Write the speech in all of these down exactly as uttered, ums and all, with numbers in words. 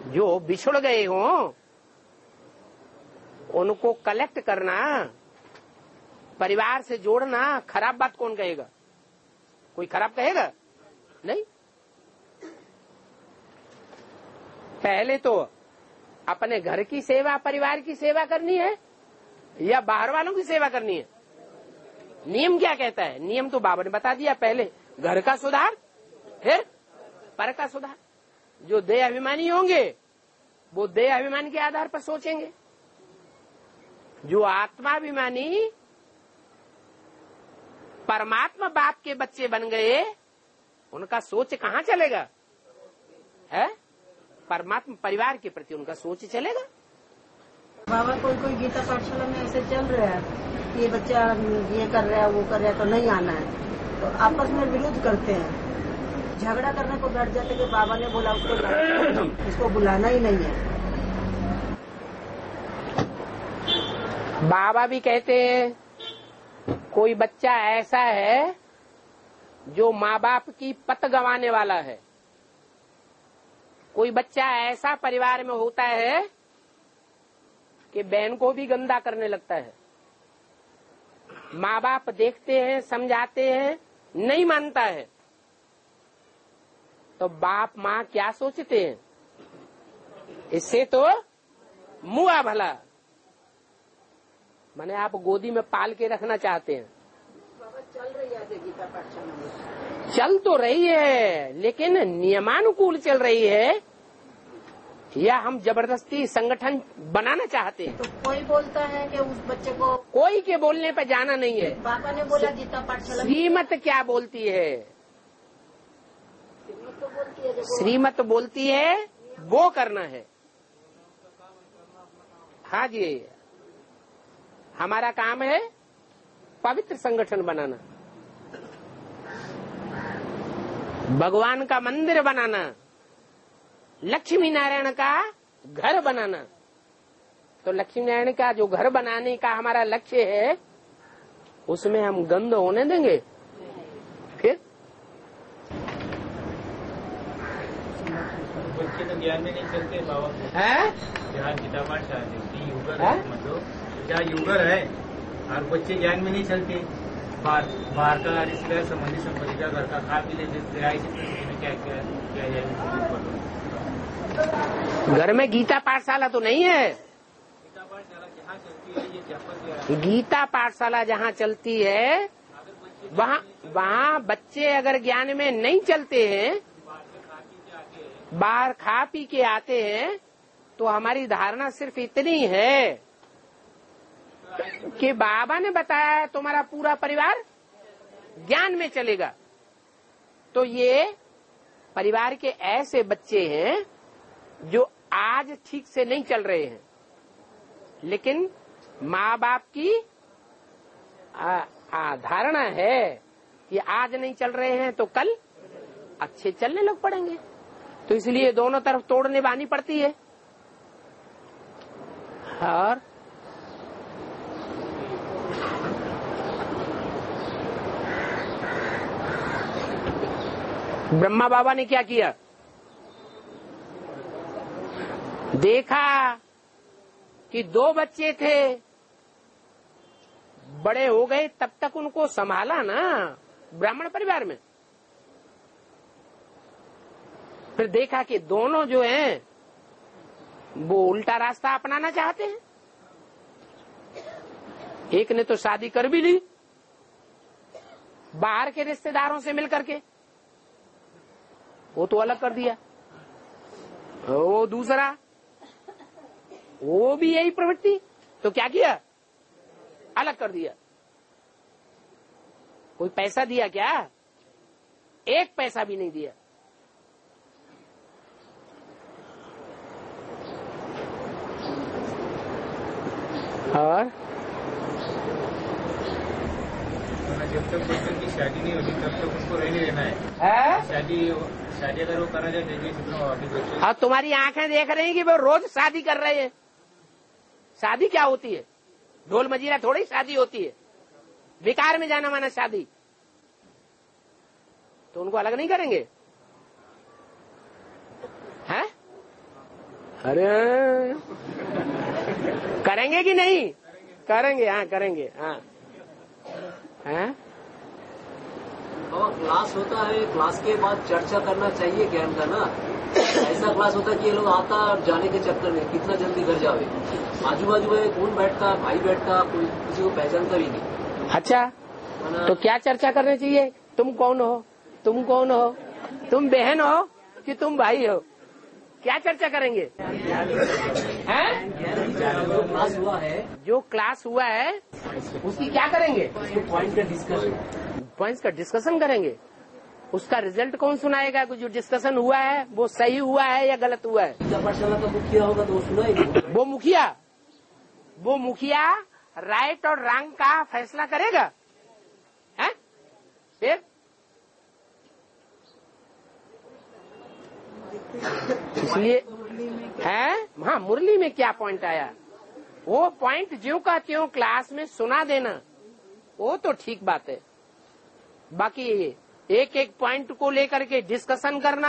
जो बिछुड़ गए हों उनको कलेक्ट करना, परिवार से जोड़ना खराब बात कौन कहेगा? कोई खराब कहेगा? नहीं। पहले तो अपने घर की सेवा, परिवार की सेवा करनी है या बाहर वालों की सेवा करनी है? नियम क्या कहता है? नियम तो बाबा ने बता दिया, पहले घर का सुधार फिर पर का सुधार। जो देह अभिमानी होंगे वो देह अभिमान के आधार पर सोचेंगे, जो आत्माभिमानी परमात्मा बाप के बच्चे बन गए उनका सोच कहाँ चलेगा? है परमात्मा परिवार के प्रति उनका सोच चलेगा। बाबा कोई कोई गीता पाठशाला में ऐसे चल रहा है, ये बच्चा ये कर रहा है वो कर रहा है तो नहीं आना है, तो आपस में विरोध करते हैं, झगड़ा करने को बैठ जाते कि बाबा ने बोला उसको इसको बुलाना ही नहीं है। बाबा भी कहते हैं कोई बच्चा ऐसा है जो माँ बाप की पत गंवाने वाला है, कोई बच्चा ऐसा परिवार में होता है कि बहन को भी गंदा करने लगता है। माँ बाप देखते हैं, समझाते हैं, नहीं मानता है, तो बाप माँ क्या सोचते हैं? इससे तो मुआ भला, माने आप गोदी में पाल के रखना चाहते हैं। चल रही है गीता पाठशाला में, चल तो रही है लेकिन नियमानुकूल चल रही है या हम जबरदस्ती संगठन बनाना चाहते हैं? तो कोई बोलता है कि उस बच्चे को, कोई के बोलने पे जाना नहीं है। पापा ने बोला गीता पाठशाला में, श्रीमत क्या बोलती है? तो बोलती है श्रीमत बोलती है वो करना है। हाँ जी, हमारा काम है पवित्र संगठन बनाना, भगवान का मंदिर बनाना, लक्ष्मी नारायण का घर बनाना। तो लक्ष्मी नारायण का जो घर बनाने का हमारा लक्ष्य है उसमें हम गंद होने देंगे? फिर बच्चे तो ज्ञान में नहीं चलते बाबा है जहाँ गीता पाठशाला युगर है, मतलब जहाँ युगर है और बच्चे ज्ञान में नहीं चलते, बाहर बाहर का रिश्तेदार संबंधी संपत्ति का घर का खा पी लेते, क्या क्या क्या जाए। घर में गीता पाठशाला तो नहीं है। गीता पाठशाला जहाँ चलती है ये जहाँ गीता पाठशाला जहाँ चलती है वहाँ वहाँ बच्चे अगर ज्ञान में नहीं चलते हैं, बाहर खा पी के आते हैं, तो हमारी धारणा सिर्फ इतनी है कि बाबा ने बताया है तुम्हारा पूरा परिवार ज्ञान में चलेगा। तो ये परिवार के ऐसे बच्चे हैं जो आज ठीक से नहीं चल रहे हैं, लेकिन माँ बाप की आ, आ, धारणा है कि आज नहीं चल रहे हैं तो कल अच्छे चलने लग पड़ेंगे। तो इसलिए दोनों तरफ तोड़ निभानी पड़ती है। और ब्रह्मा बाबा ने क्या किया? देखा कि दो बच्चे थे, बड़े हो गए, तब तक उनको संभाला ना ब्राह्मण परिवार में। फिर देखा कि दोनों जो हैं वो उल्टा रास्ता अपनाना चाहते हैं। एक ने तो शादी कर भी ली बाहर के रिश्तेदारों से मिलकर के, वो तो अलग कर दिया। वो दूसरा, वो भी यही प्रवृत्ति, तो क्या किया? अलग कर दिया। कोई पैसा दिया क्या? एक पैसा भी नहीं दिया। और जब तक बच्चों की शादी नहीं होती तब तक उनको रहने देना है। है? शादी शादी अगर वो करना चाहते, और तुम्हारी आंखें देख रही हैं कि वो रोज शादी कर रहे हैं। शादी क्या होती है? ढोल मजीरा थोड़ी शादी होती है। बेकार में जाना माना शादी, तो उनको अलग नहीं करेंगे? हैं? अरे करेंगे कि नहीं? करेंगे, हाँ करेंगे, हाँ हैं? और क्लास होता है, क्लास के बाद चर्चा करना चाहिए ज्ञान का ना। ऐसा क्लास होता है कि ये लोग आता जाने के चक्कर में कितना जल्दी घर जावे, आजू बाजू में कौन बैठता, भाई बैठता, कोई किसी को पहचानता भी नहीं। अच्छा, तो क्या चर्चा करनी चाहिए? तुम कौन हो, तुम कौन हो, तुम बहन हो कि तुम भाई हो? क्या चर्चा करेंगे? हैं? जो क्लास हुआ है, जो क्लास हुआ है उसकी क्या करेंगे? पॉइंट का डिस्कशन, पॉइंट्स का डिस्कशन करेंगे। उसका रिजल्ट कौन सुनाएगा? जो डिस्कशन हुआ है वो सही हुआ है या गलत हुआ है? गीता पाठशाला का मुखिया होगा तो वो सुनाएगा। वो मुखिया वो मुखिया राइट और रॉन्ग का फैसला करेगा, है? फिर इसलिए है, हाँ, मुरली में क्या पॉइंट आया वो पॉइंट ज्यों का त्यों क्लास में सुना देना, वो तो ठीक बात है। बाकी एक एक पॉइंट को लेकर के डिस्कशन करना,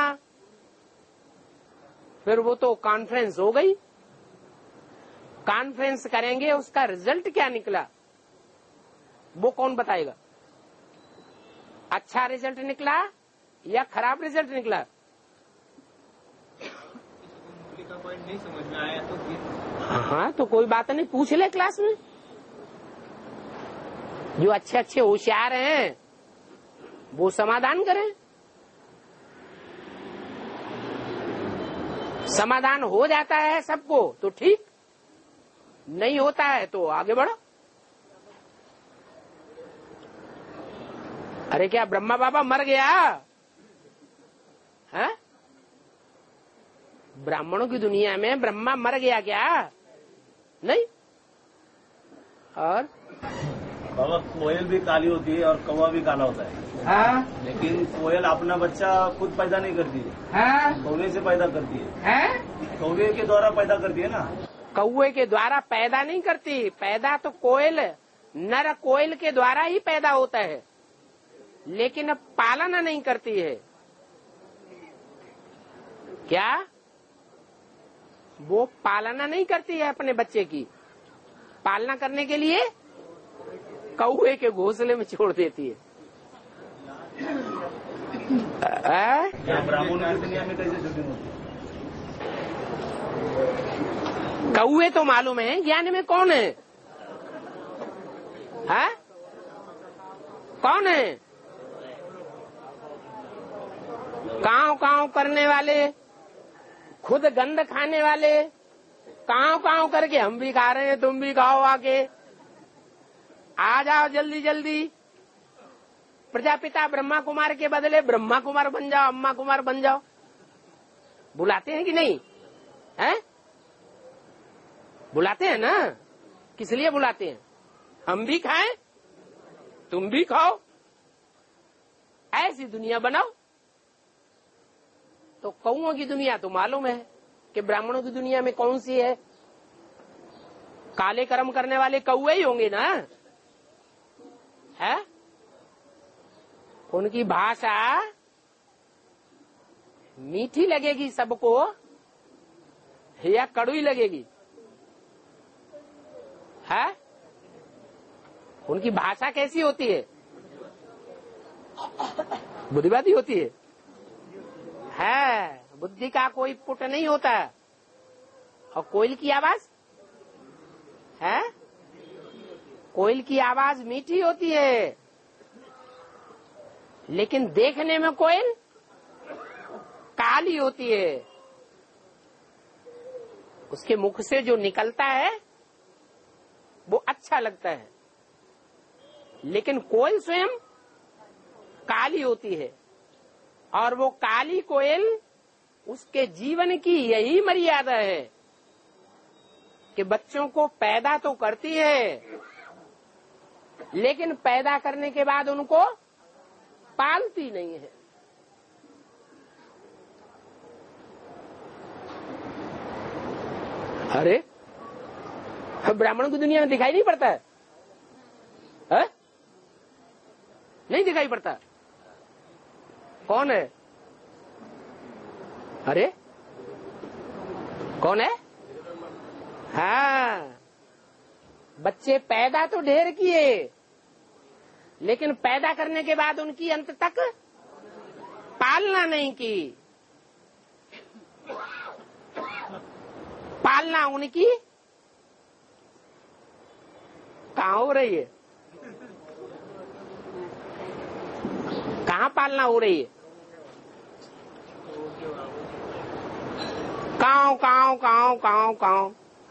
फिर वो तो कॉन्फ्रेंस हो गई। कॉन्फ्रेंस करेंगे, उसका रिजल्ट क्या निकला वो कौन बताएगा? अच्छा रिजल्ट निकला या खराब रिजल्ट निकला? का पॉइंट नहीं समझ में आया तो फिर हाँ, तो कोई बात नहीं, पूछ ले क्लास में। जो अच्छे अच्छे होशियार हैं वो समाधान करें। समाधान हो जाता है सबको तो ठीक, नहीं होता है तो आगे बढ़ो। अरे क्या ब्रह्मा बाबा मर गया है? ब्राह्मणों की दुनिया में ब्रह्मा मर गया क्या? नहीं। और बाबा कोयल भी काली होती है और कौवा भी काला होता है। हाँ, लेकिन कोयल अपना बच्चा खुद पैदा नहीं करती है, हाँ, कौवे से पैदा करती है। है? कौवे के द्वारा पैदा करती है ना। कौवे के द्वारा पैदा नहीं करती, पैदा तो कोयल, नर कोयल के द्वारा ही पैदा होता है, लेकिन अब पालना नहीं करती है। क्या वो पालना नहीं करती है अपने बच्चे की? पालना करने के लिए कौवे के घोंसले में छोड़ देती है। आ? ब्राह्मणों की दुनिया में कैसे शूटिंग होती है? कौवे तो मालूम है, ज्ञान में कौन है? है? कौन है? काव काव करने वाले, खुद गंद खाने वाले, काव काव करके हम भी खा रहे हैं, तुम भी खाओ आके, आ जाओ जल्दी जल्दी। प्रजापिता ब्रह्मा कुमार के बदले ब्रह्मा कुमार बन जाओ, अम्मा कुमार बन जाओ। बुलाते हैं कि नहीं? हैं? बुलाते हैं ना? किस लिए बुलाते हैं? हम भी खाएं, तुम भी खाओ, ऐसी दुनिया बनाओ। तो कौओं की दुनिया तो मालूम है कि ब्राह्मणों की दुनिया में कौन सी है? काले कर्म करने वाले कौए ही होंगे ना, है? उनकी भाषा मीठी लगेगी सबको या कड़वी लगेगी? है? उनकी भाषा कैसी होती है? बुद्धिवादी होती है। है, बुद्धि का कोई पुट नहीं होता। और कोयल की आवाज है, कोयल की आवाज मीठी होती है, लेकिन देखने में कोयल काली होती है। उसके मुख से जो निकलता है वो अच्छा लगता है, लेकिन कोयल स्वयं काली होती है। और वो काली कोयल, उसके जीवन की यही मर्यादा है कि बच्चों को पैदा तो करती है, लेकिन पैदा करने के बाद उनको पालती नहीं है। अरे ब्राह्मणों की दुनिया में दिखाई नहीं पड़ता है, है? नहीं दिखाई पड़ता। कौन है? अरे कौन है? हाँ, बच्चे पैदा तो ढेर किए, लेकिन पैदा करने के बाद उनकी अंत तक पालना नहीं की। पालना उनकी कहाँ हो रही है? कहाँ पालना हो रही है? काव काव काव काव काव।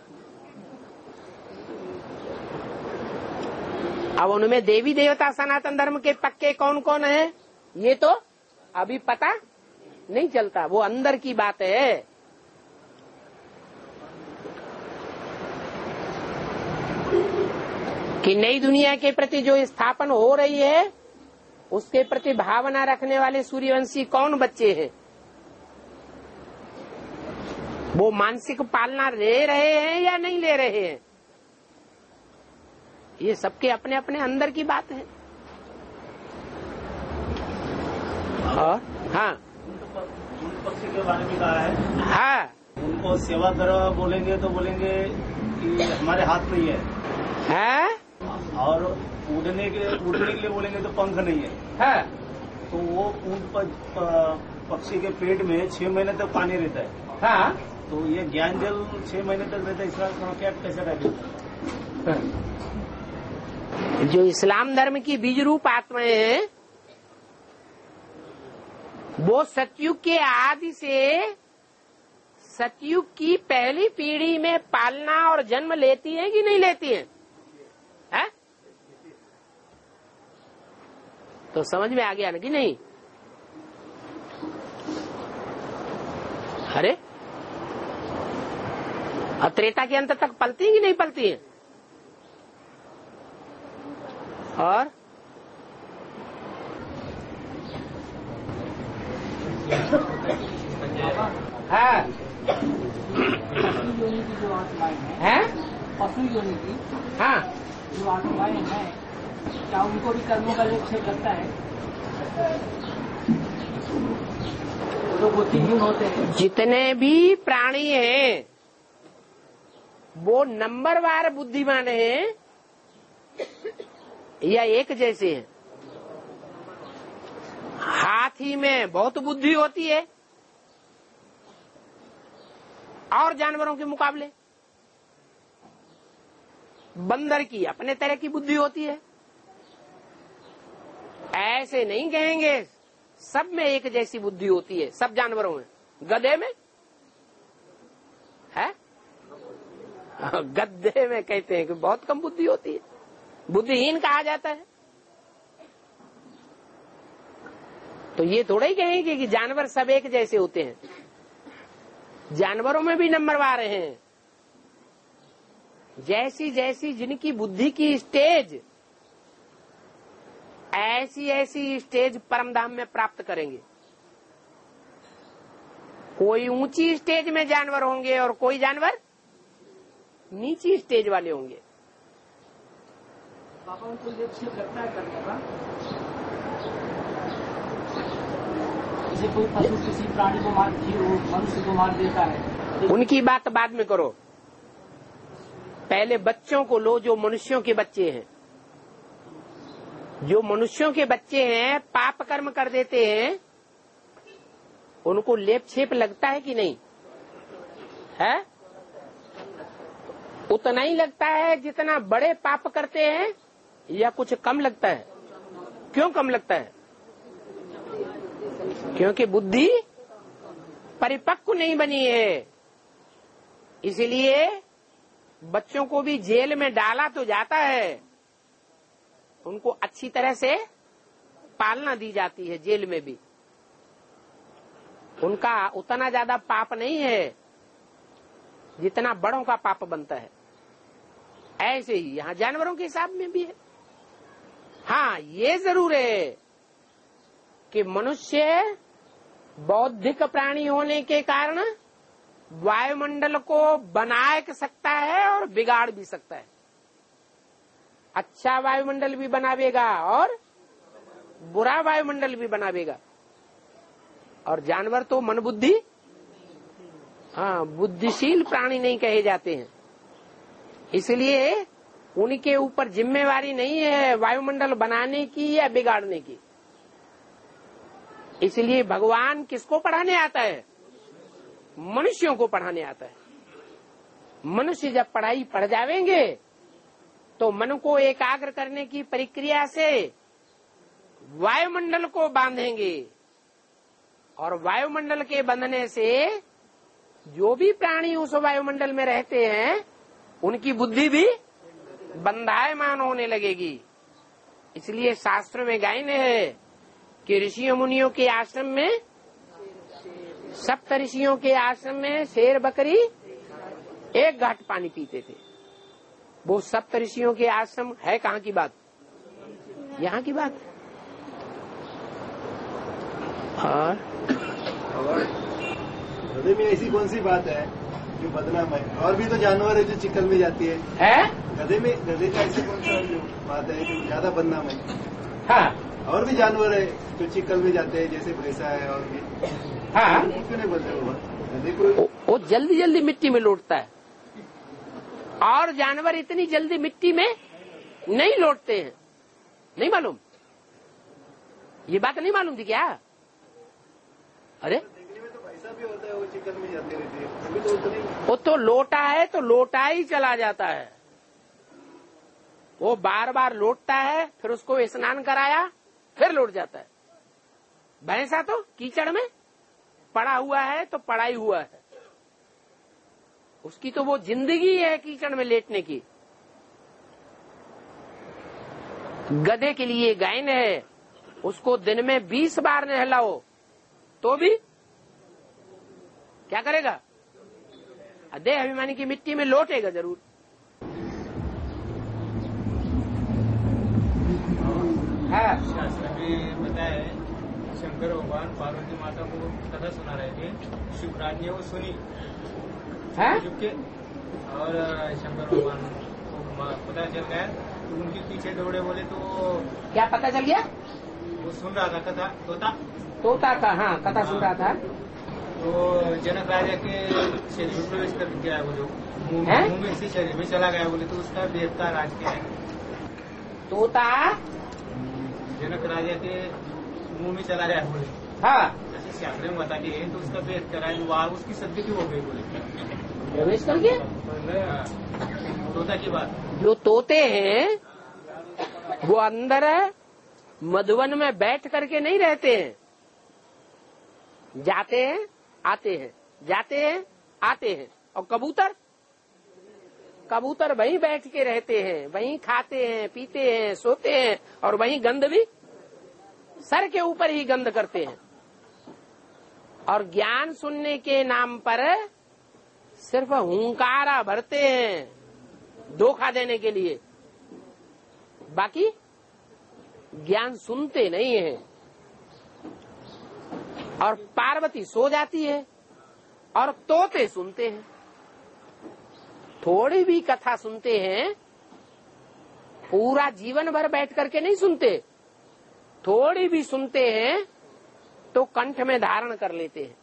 अब उनमें देवी देवता सनातन धर्म के पक्के कौन कौन है ये तो अभी पता नहीं चलता, वो अंदर की बात है। कि नई दुनिया के प्रति जो स्थापन हो रही है उसके प्रति भावना रखने वाले सूर्यवंशी कौन बच्चे हैं? वो मानसिक पालना ले रहे हैं या नहीं ले रहे हैं? ये सबके अपने अपने अंदर की बात है। और हाँ, पक्षी के बारे में कहा है। हाँ, उनको सेवा करो बोलेंगे तो बोलेंगे कि हमारे हाथ नहीं है, हाँ, और उड़ने के उड़ने के लिए बोलेंगे तो पंख नहीं है। हाँ, तो वो ऊँट पर पक्षी के पेट में छह महीने तक पानी रहता है। हाँ, तो ये ज्ञान जल छह महीने तक रहता है, इसका क्या कैसे रहता है? जो इस्लाम धर्म की बीज रूप आत्माएं हैं वो सतयुग के आदि से सतयुग की पहली पीढ़ी में पालना और जन्म लेती हैं कि नहीं लेती हैं? है? तो समझ में आ गया ना कि नहीं? अरे और त्रेता के अंत तक पलती हैं कि नहीं पलती हैं? और हाँ, योनि की जो आत्माएं हैं, है? पशु योनि की हाँ, जो आत्माएं हैं, क्या उनको भी कर्मों का लेप लगता है? जो बुद्धिहीन होते हैं, जितने भी प्राणी हैं वो नंबरवार बुद्धिमान हैं या एक जैसे हैं? हाथी में बहुत बुद्धि होती है और जानवरों के मुकाबले, बंदर की अपने तरह की बुद्धि होती है। ऐसे नहीं कहेंगे सब में एक जैसी बुद्धि होती है, सब जानवरों में। गधे में है, गधे में कहते हैं कि बहुत कम बुद्धि होती है, बुद्धिहीन कहा जाता है। तो ये थोड़ा ही कहेंगे कि जानवर सब एक जैसे होते हैं। जानवरों में भी नंबरवार हैं। जैसी जैसी जिनकी बुद्धि की स्टेज, ऐसी ऐसी स्टेज परमधाम में प्राप्त करेंगे। कोई ऊंची स्टेज में जानवर होंगे और कोई जानवर नीची स्टेज वाले होंगे। पापा उनको लेप लगता है करने का? जैसे कोई पशु किसी प्राणी को मार, मनुष्य को मार देता है, उनकी बात बाद में करो, पहले बच्चों को लो जो मनुष्यों के बच्चे हैं। जो मनुष्यों के बच्चे हैं पाप कर्म कर देते हैं, उनको लेप छेप लगता है कि नहीं है? उतना ही लगता है जितना बड़े पाप करते हैं या कुछ कम लगता है? क्यों कम लगता है? क्योंकि बुद्धि परिपक्व नहीं बनी है। इसलिए बच्चों को भी जेल में डाला तो जाता है, उनको अच्छी तरह से पालना दी जाती है। जेल में भी उनका उतना ज्यादा पाप नहीं है जितना बड़ों का पाप बनता है। ऐसे ही यहाँ जानवरों के हिसाब में भी है। हाँ, ये जरूर है कि मनुष्य बौद्धिक प्राणी होने के कारण वायुमंडल को बना सकता है और बिगाड़ भी सकता है। अच्छा वायुमंडल भी बनावेगा और बुरा वायुमंडल भी बनावेगा। और जानवर तो मन बुद्धि हाँ, बुद्धिशील प्राणी नहीं कहे जाते हैं। इसलिए उनके ऊपर जिम्मेवारी नहीं है वायुमंडल बनाने की या बिगाड़ने की। इसलिए भगवान किसको पढ़ाने आता है? मनुष्यों को पढ़ाने आता है। मनुष्य जब पढ़ाई पढ़ जावेंगे तो मन को एकाग्र करने की प्रक्रिया से वायुमंडल को बांधेंगे, और वायुमंडल के बंधने से जो भी प्राणी उस वायुमंडल में रहते हैं उनकी बुद्धि भी बंधायमान होने लगेगी। इसलिए शास्त्र में गायन है कि ऋषियों मुनियों के आश्रम में, सप्त ऋषियों के आश्रम में शेर बकरी एक घाट पानी पीते थे। वो सप्त ऋषियों के आश्रम है कहाँ की बात? यहाँ की बात। और गधे में ऐसी कौन सी बात है जो बदनाम है? और भी तो जानवर है जो चिकन में जाती है, है? गधे में गधे का ऐसी कौन सा जो बात है जो ज्यादा बदनाम है? हाँ, और भी जानवर है जो चिकन में जाते हैं, जैसे भैंसा है और भी। हाँ, क्यों नहीं बोलते वो? गधे को वो जल्दी जल्दी मिट्टी में लौटता है, और जानवर इतनी जल्दी मिट्टी में नहीं लौटते हैं। नहीं मालूम? ये बात नहीं मालूम थी क्या? अरे देखने में तो भैंसा भी होता है, वो चिकन में जाती रहती है, अभी तो उतनी। वो तो लोटा है तो लोटा ही चला जाता है। वो बार बार लौटता है, फिर उसको स्नान कराया, फिर लौट जाता है। भैंसा तो कीचड़ में पड़ा हुआ है तो पड़ा ही हुआ है। उसकी तो वो जिंदगी है कीचड़ में लेटने की। गधे के लिए गायन है, उसको दिन में बीस बार नहलाओ तो भी क्या करेगा? देह अभिमानी की मिट्टी में लौटेगा जरूर। हाँ, शास्त्र में बताया है, शंकर भगवान पार्वती माता को कथा सुना रहे थे, शिवराज ने वो सुनी है? चुपके, और शंकर भगवान को पता चल गया तो उनके पीछे दौड़े। बोले तो क्या पता चल गया? वो सुन रहा था कथा, तोता तोता का, हाँ, कथा सुन रहा था। तो जनक राजा के शरीर में प्रवेश कर गया, वो जो मुंह हैं? मुंह में से शरीर में चला गया। बोले तो उसका देवता राज के है, तोता, जनक राजा के मुंह में चला गया। बोले हाँ, जैसे शास्त्र में बताते हैं तो उसका वेद कराए, वहाँ उसकी सदगति हो गई। बोले प्रवेश करके हाँ, तोता की बात। जो तोते हैं वो अंदर मधुवन में बैठ करके नहीं रहते हैं, जाते हैं आते हैं, जाते हैं आते हैं। और कबूतर, कबूतर वहीं बैठ के रहते हैं, वहीं खाते हैं, पीते हैं, सोते हैं, और वहीं गंध भी सर के ऊपर ही गंध करते हैं। और ज्ञान सुनने के नाम पर सिर्फ हुंकारा भरते हैं धोखा देने के लिए, बाकी ज्ञान सुनते नहीं है। और पार्वती सो जाती है और तोते सुनते हैं। थोड़ी भी कथा सुनते हैं, पूरा जीवन भर बैठ करके नहीं सुनते, थोड़ी भी सुनते हैं तो कंठ में धारण कर लेते हैं।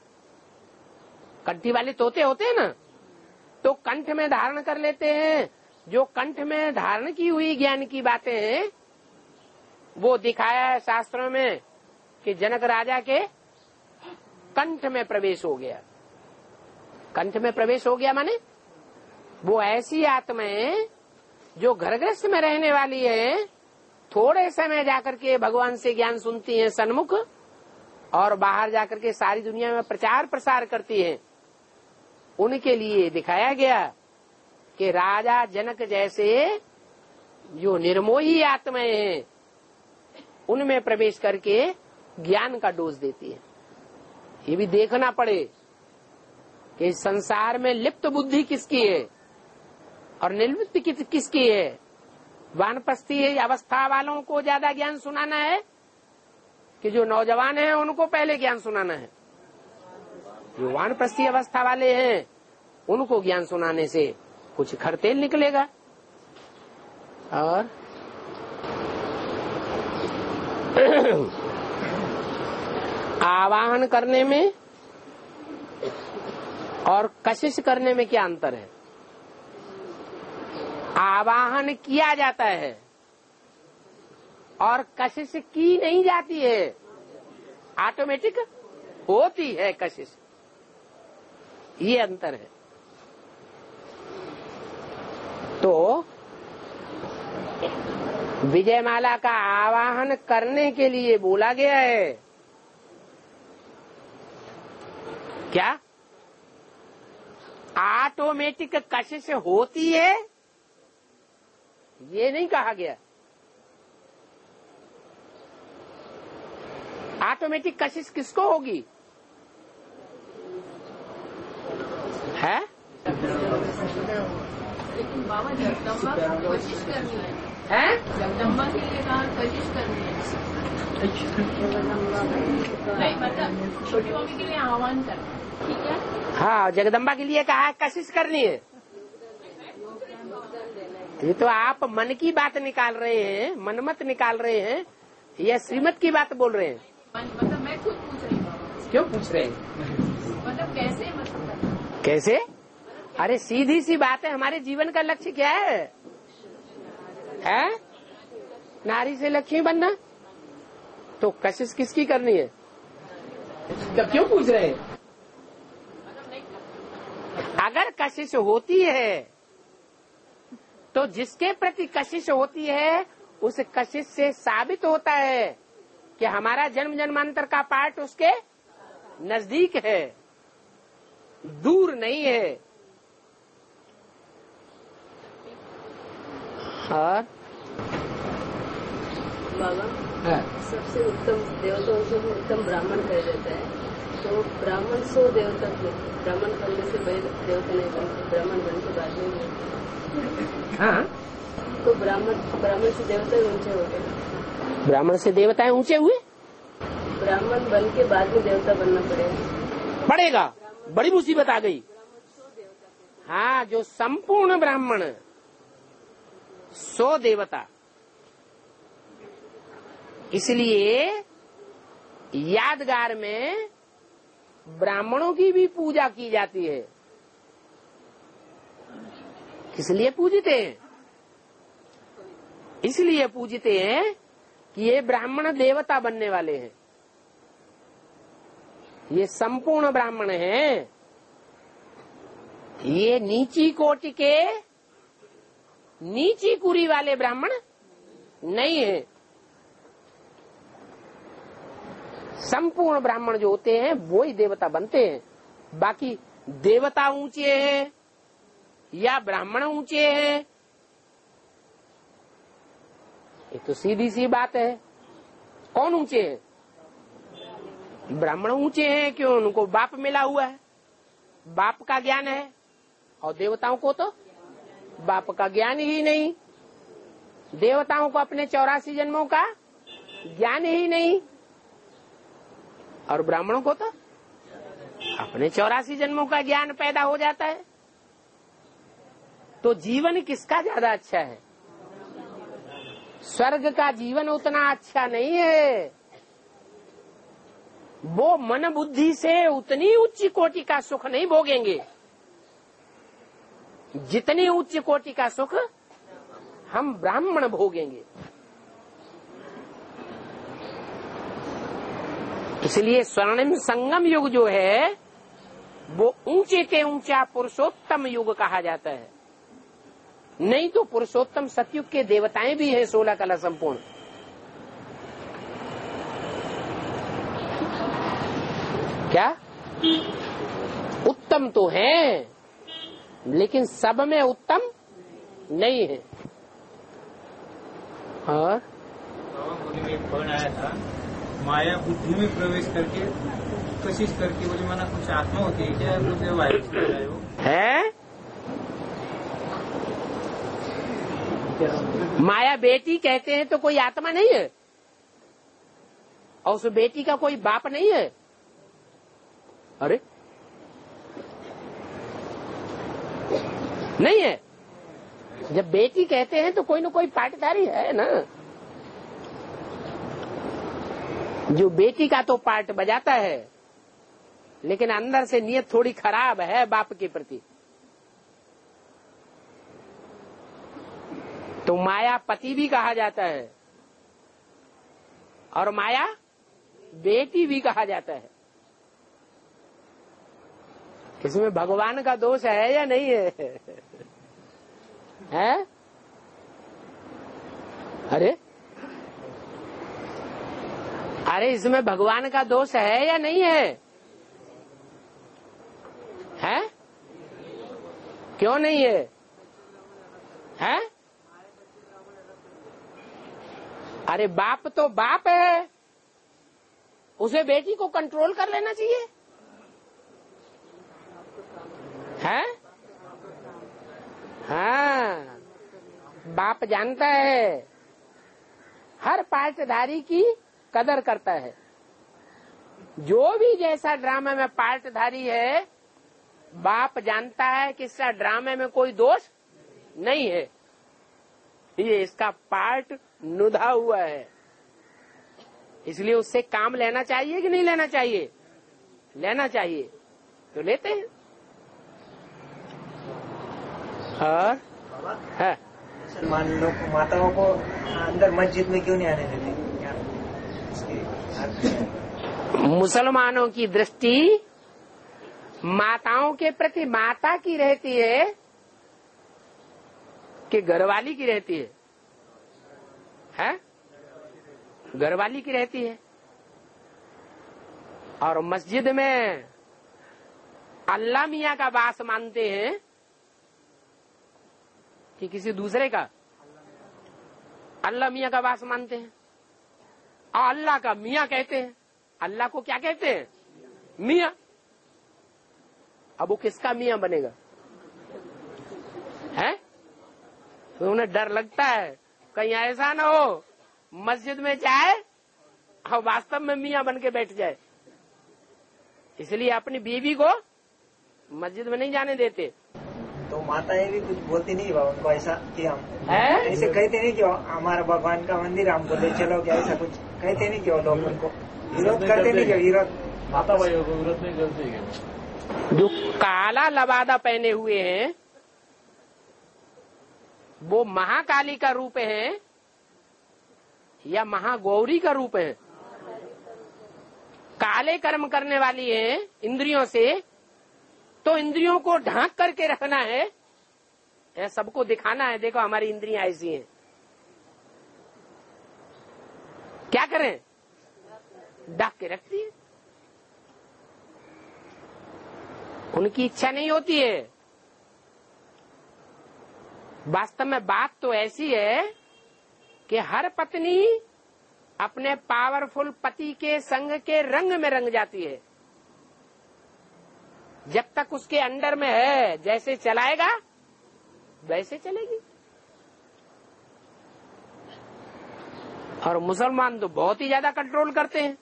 कंठी वाले तोते होते हैं ना, तो कंठ में धारण कर लेते हैं। जो कंठ में धारण की हुई ज्ञान की बातें हैं वो दिखाया है शास्त्रों में कि जनक राजा के कंठ में प्रवेश हो गया। कंठ में प्रवेश हो गया माने वो ऐसी आत्माएं जो घर गृहस्थ में रहने वाली है, थोड़े समय जाकर के भगवान से ज्ञान सुनती हैं सन्मुख, और बाहर जाकर के सारी दुनिया में प्रचार प्रसार करती हैं। उनके लिए दिखाया गया कि राजा जनक जैसे जो निर्मोही आत्माएं हैं उनमें प्रवेश करके ज्ञान का डोज देती है। ये भी देखना पड़े कि संसार में लिप्त बुद्धि किसकी है और निर्लिप्त किसकी है। वानप्रस्थी अवस्था वालों को ज्यादा ज्ञान सुनाना है कि जो नौजवान हैं उनको पहले ज्ञान सुनाना है। जो वानप्रस्थी अवस्था वाले हैं उनको ज्ञान सुनाने से कुछ खरतेल निकलेगा। और आवाहन करने में और कशिश करने में क्या अंतर है? आवाहन किया जाता है और कशिश की नहीं जाती है, ऑटोमेटिक होती है कशिश। ये अंतर है। तो विजयमाला का आवाहन करने के लिए बोला गया है। क्या ऑटोमेटिक कशिश होती है? ये नहीं कहा गया। ऑटोमेटिक कशिश किसको होगी? है लेकिन बाबा जगदम्बा को कोशिश करनी है, हैं? जगदम्बा के लिए कहा कोशिश करनी है, नहीं मतलब छोटी मम्मी के लिए आह्वान करना, ठीक है। हाँ, जगदम्बा के लिए कहा है कशिश करनी है। ये तो आप मन की बात निकाल रहे हैं, मनमत निकाल रहे हैं, या श्रीमत की बात बोल रहे हैं? मतलब मैं खुद पूछ रही हूँ। क्यों पूछ रहे हैं? मतलब कैसे मतलब कैसे? अरे सीधी सी बात है, हमारे जीवन का लक्ष्य क्या है? है नारी से लक्ष्मी बनना। तो कशिश किसकी करनी है? तब क्यों पूछ रहे हैं? अगर कशिश होती है तो जिसके प्रति कशिश होती है उस कशिश से साबित होता है कि हमारा जन्म जन्मांतर का पार्ट उसके नजदीक है, दूर नहीं है। और बाबा सबसे उत्तम देवताओं से उत्तम ब्राह्मण कह देता है, तो ब्राह्मण सो देवता थे, ब्राह्मण बनने से पहले देवता नहीं बनते, ब्राह्मण बनने के बाद में बनते। हाँ, तो ब्राह्मण ब्राह्मण से देवता ऊंचे हो गए। ब्राह्मण से देवताएं ऊंचे हुए? ब्राह्मण बन के बाद में देवता बनना पड़ेगा। पड़ेगा, बड़ी मुसीबत आ गई। हाँ, जो संपूर्ण ब्राह्मण सो देवता। इसलिए यादगार में ब्राह्मणों की भी पूजा की जाती है। किस लिए पूजते हैं? इसलिए पूजते हैं कि ये ब्राह्मण देवता बनने वाले हैं, ये संपूर्ण ब्राह्मण हैं, ये नीची कोटि के नीची कुरी वाले ब्राह्मण नहीं है। संपूर्ण ब्राह्मण जो होते हैं वो ही देवता बनते हैं। बाकी देवता ऊंचे हैं या ब्राह्मण ऊंचे हैं, ये तो सीधी सी बात है। कौन ऊंचे हैं? ब्राह्मण ऊंचे हैं। क्यों? उनको बाप मिला हुआ है, बाप का ज्ञान है, और देवताओं को तो बाप का ज्ञान ही नहीं। देवताओं को अपने चौरासी जन्मों का ज्ञान ही नहीं, और ब्राह्मणों को तो अपने चौरासी जन्मों का ज्ञान पैदा हो जाता है। तो जीवन किसका ज्यादा अच्छा है? स्वर्ग का जीवन उतना अच्छा नहीं है। वो मन बुद्धि से उतनी उच्च कोटि का सुख नहीं भोगेंगे जितनी उच्च कोटि का सुख हम ब्राह्मण भोगेंगे। इसलिए स्वर्णिम संगम युग जो है वो ऊंचे के ऊंचा पुरुषोत्तम युग कहा जाता है। नहीं तो पुरुषोत्तम सतयुग के देवताएं भी हैं सोलह कला संपूर्ण। क्या उत्तम तो हैं, लेकिन सब में उत्तम नहीं है। और मुझे में एक फोन आया था, माया बुद्धि में प्रवेश करके कोशिश करके बोले माना कुछ आत्मा होती है क्या? मुझे वायरस कर रहा है वो है। माया बेटी कहते हैं तो कोई आत्मा नहीं है, और उस बेटी का कोई बाप नहीं है। अरे नहीं है। जब बेटी कहते हैं तो कोई न कोई पार्टदारी है ना, जो बेटी का तो पार्ट बजाता है। लेकिन अंदर से नीयत थोड़ी खराब है बाप के प्रति। तो माया पति भी कहा जाता है और माया बेटी भी कहा जाता है। इसमें भगवान का दोष है या नहीं है? है? अरे अरे इसमें भगवान का दोष है या नहीं है? है? क्यों नहीं है? है? अरे बाप तो बाप है, उसे बेटी को कंट्रोल कर लेना चाहिए। है? हाँ, बाप जानता है, हर पार्टधारी की कदर करता है। जो भी जैसा ड्रामा में पार्टधारी है, बाप जानता है कि इसका ड्रामे में कोई दोष नहीं है, ये इसका पार्ट नुधा हुआ है, इसलिए उससे काम लेना चाहिए कि नहीं लेना चाहिए? लेना चाहिए, तो लेते हैं। और है मान लो माताओं को अंदर मस्जिद में क्यों नहीं आने देते? मुसलमानों की दृष्टि माताओं के प्रति माता की रहती है कि घरवाली की रहती है? है? घरवाली की रहती है। और मस्जिद में अल्लाह मियाँ का वास मानते हैं कि किसी दूसरे का? अल्लाह मियाँ का वास मानते हैं और अल्लाह का मियाँ कहते हैं। अल्लाह को क्या कहते हैं? मियाँ। अब वो किसका मियाँ बनेगा? है? तो उन्हें डर लगता है कहीं ऐसा ना हो मस्जिद में जाए और वास्तव में मियाँ बन के बैठ जाए, इसलिए अपनी बीवी को मस्जिद में नहीं जाने देते। तो माताएं भी कुछ बोलती नहीं बाबा उनको ऐसा कि हम है? ऐसे कहते नहीं कि हमारा भगवान का मंदिर हमको ले चलो, क्या ऐसा कुछ कहते नहीं कि वो लोग उनको विरोध करते नहीं? क्या विरोध? माता भाइयों को विरोध नहीं करते। जो काला लबादा पहने हुए हैं वो महाकाली का रूप है या महागौरी का रूप है? काले कर्म करने वाली है इंद्रियों से, तो इंद्रियों को ढांक करके रखना है, या सबको दिखाना है देखो हमारी इंद्रियां ऐसी हैं। क्या करें? ढक के रखती है। उनकी इच्छा नहीं होती है। वास्तव में बात तो ऐसी है कि हर पत्नी अपने पावरफुल पति के संग के रंग में रंग जाती है। जब तक उसके अंडर में है, जैसे चलाएगा वैसे चलेगी। और मुसलमान तो बहुत ही ज्यादा कंट्रोल करते हैं।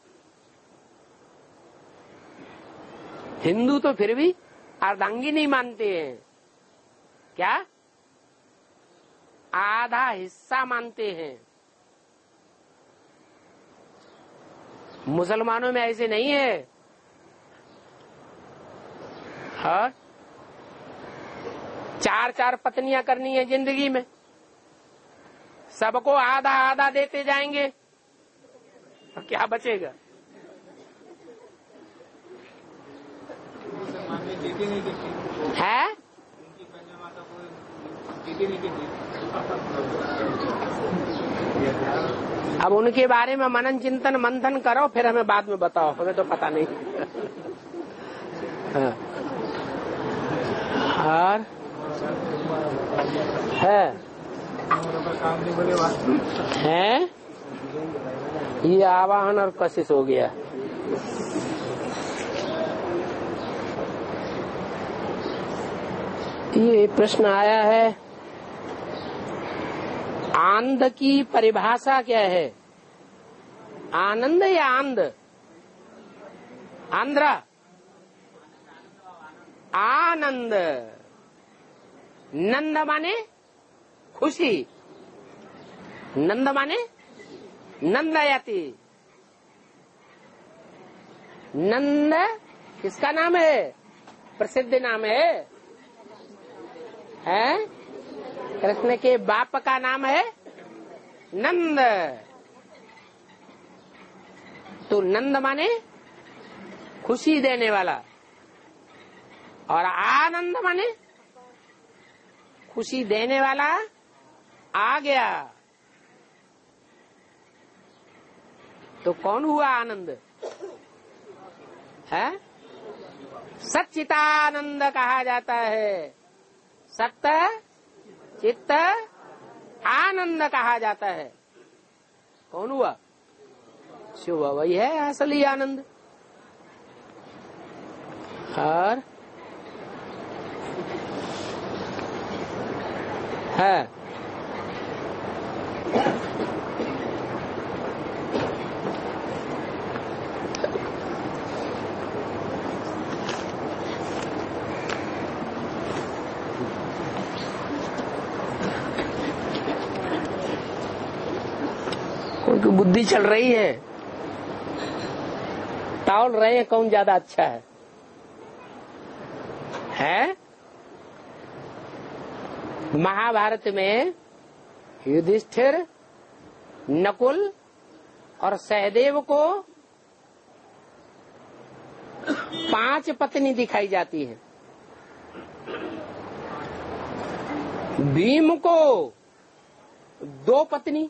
हिंदू तो फिर भी अर्धांगी नहीं मानते हैं, क्या आधा हिस्सा मानते हैं। मुसलमानों में ऐसे नहीं है। और चार चार पत्नियां करनी है जिंदगी में, सबको आधा आधा देते जाएंगे तो क्या बचेगा? है? अब उनके बारे में मनन चिंतन मंथन करो, फिर हमें बाद में बताओ, हमें तो पता नहीं। हाँ। और है है ये आवाहन और कशिश हो गया। ये प्रश्न आया है, आंध की परिभाषा क्या है? आनंद या आंध? आंध्रा आनंद। नंद माने खुशी, नंद माने नंदायति, नंद किसका नाम है? प्रसिद्ध नाम है, है? कृष्ण के बाप का नाम है नंद। तो नंद माने खुशी देने वाला, और आनंद माने खुशी देने वाला आ गया। तो कौन हुआ आनंद? है सच्चिदानंद कहा जाता है। सत्य चित्त आनंद कहा जाता है। कौन हुआ? शिव, वही है असली आनंद। और है उनकी बुद्धि चल रही है, तौल रहे हैं कौन ज्यादा अच्छा है। है महाभारत में युधिष्ठिर, नकुल और सहदेव को पांच पत्नी दिखाई जाती है। भीम को दो पत्नी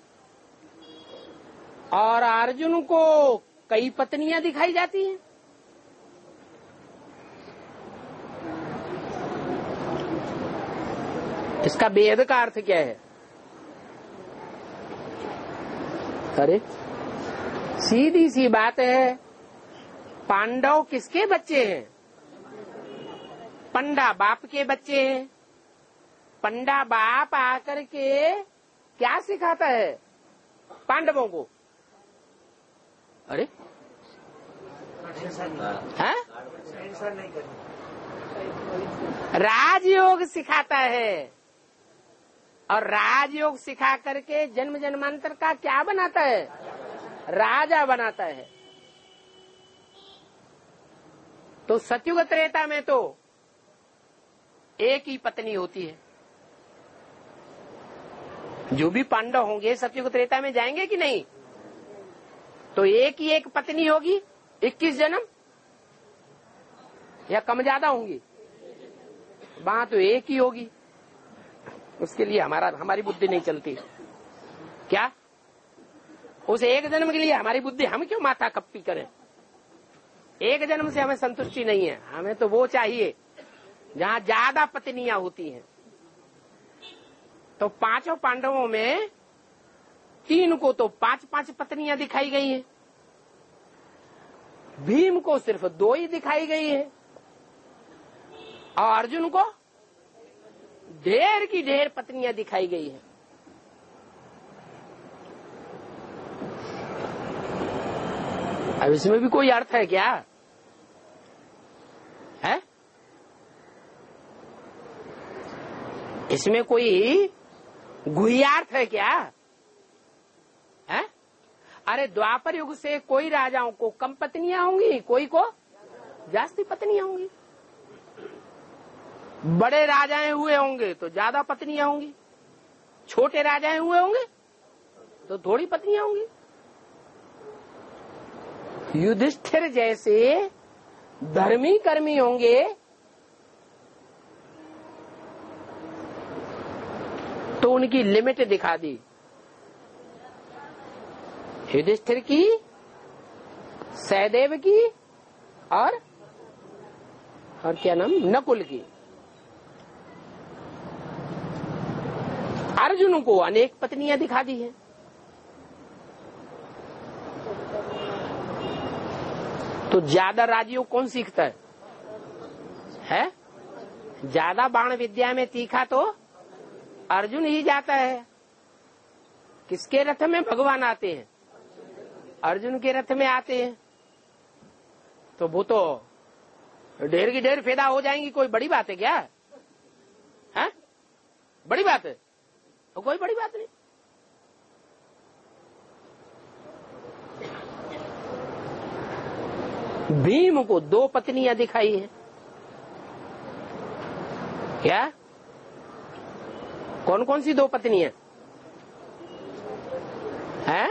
और अर्जुन को कई पत्नियां दिखाई जाती हैं। इसका वेद का अर्थ क्या है? अरे सीधी सी बात है, पांडव किसके बच्चे हैं? पंडा बाप के बच्चे हैं। पंडा बाप आकर के क्या सिखाता है पांडवों को? अरे है? राजयोग सिखाता है, और राजयोग सिखा करके जन्म जन्मांतर का क्या बनाता है? राजा बनाता है। तो सतयुग त्रेता में तो एक ही पत्नी होती है। जो भी पांडव होंगे सतयुग त्रेता में जाएंगे कि नहीं? तो एक ही एक पत्नी होगी, इक्कीस जन्म, या कम ज्यादा होंगी? वहां तो एक ही होगी। उसके लिए हमारा हमारी बुद्धि नहीं चलती क्या? उस एक जन्म के लिए हमारी बुद्धि, हम क्यों माथा कप्पी करें? एक जन्म से हमें संतुष्टि नहीं है, हमें तो वो चाहिए जहाँ ज्यादा पत्नियां होती हैं। तो पांचों पांडवों में तीन को तो पांच पांच पत्नियां दिखाई गई हैं, भीम को सिर्फ दो ही दिखाई गई है, और अर्जुन को ढेर की ढेर पत्नियां दिखाई गई है। अब इसमें भी कोई अर्थ है क्या? है इसमें कोई गुह्यार्थ है क्या? है? अरे द्वापर युग से कोई राजाओं को कम पत्नियां होंगी, कोई को जास्ती पत्नियां होंगी। बड़े राजाएं हुए होंगे तो ज्यादा पत्नियां होंगी, छोटे राजाएं हुए होंगे तो थोड़ी पत्नियां होंगी। युधिष्ठिर जैसे धर्मी कर्मी होंगे तो उनकी लिमिट दिखा दी। युधिष्ठिर की, सहदेव की, और और क्या नाम, नकुल की। अर्जुन को अनेक पत्नियां दिखा दी हैं। तो ज्यादा राजयोग कौन सीखता है? है ज्यादा बाण विद्या में तीखा तो अर्जुन ही जाता है। किसके रथ में भगवान आते हैं? अर्जुन के रथ में आते हैं। तो वो तो ढेर की ढेर फेदा हो जाएंगी। कोई बड़ी बात है क्या? है बड़ी बात है? तो कोई बड़ी बात नहीं। भीम को दो पत्नियां दिखाई हैं। क्या? कौन कौन सी दो पत्नियां हैं?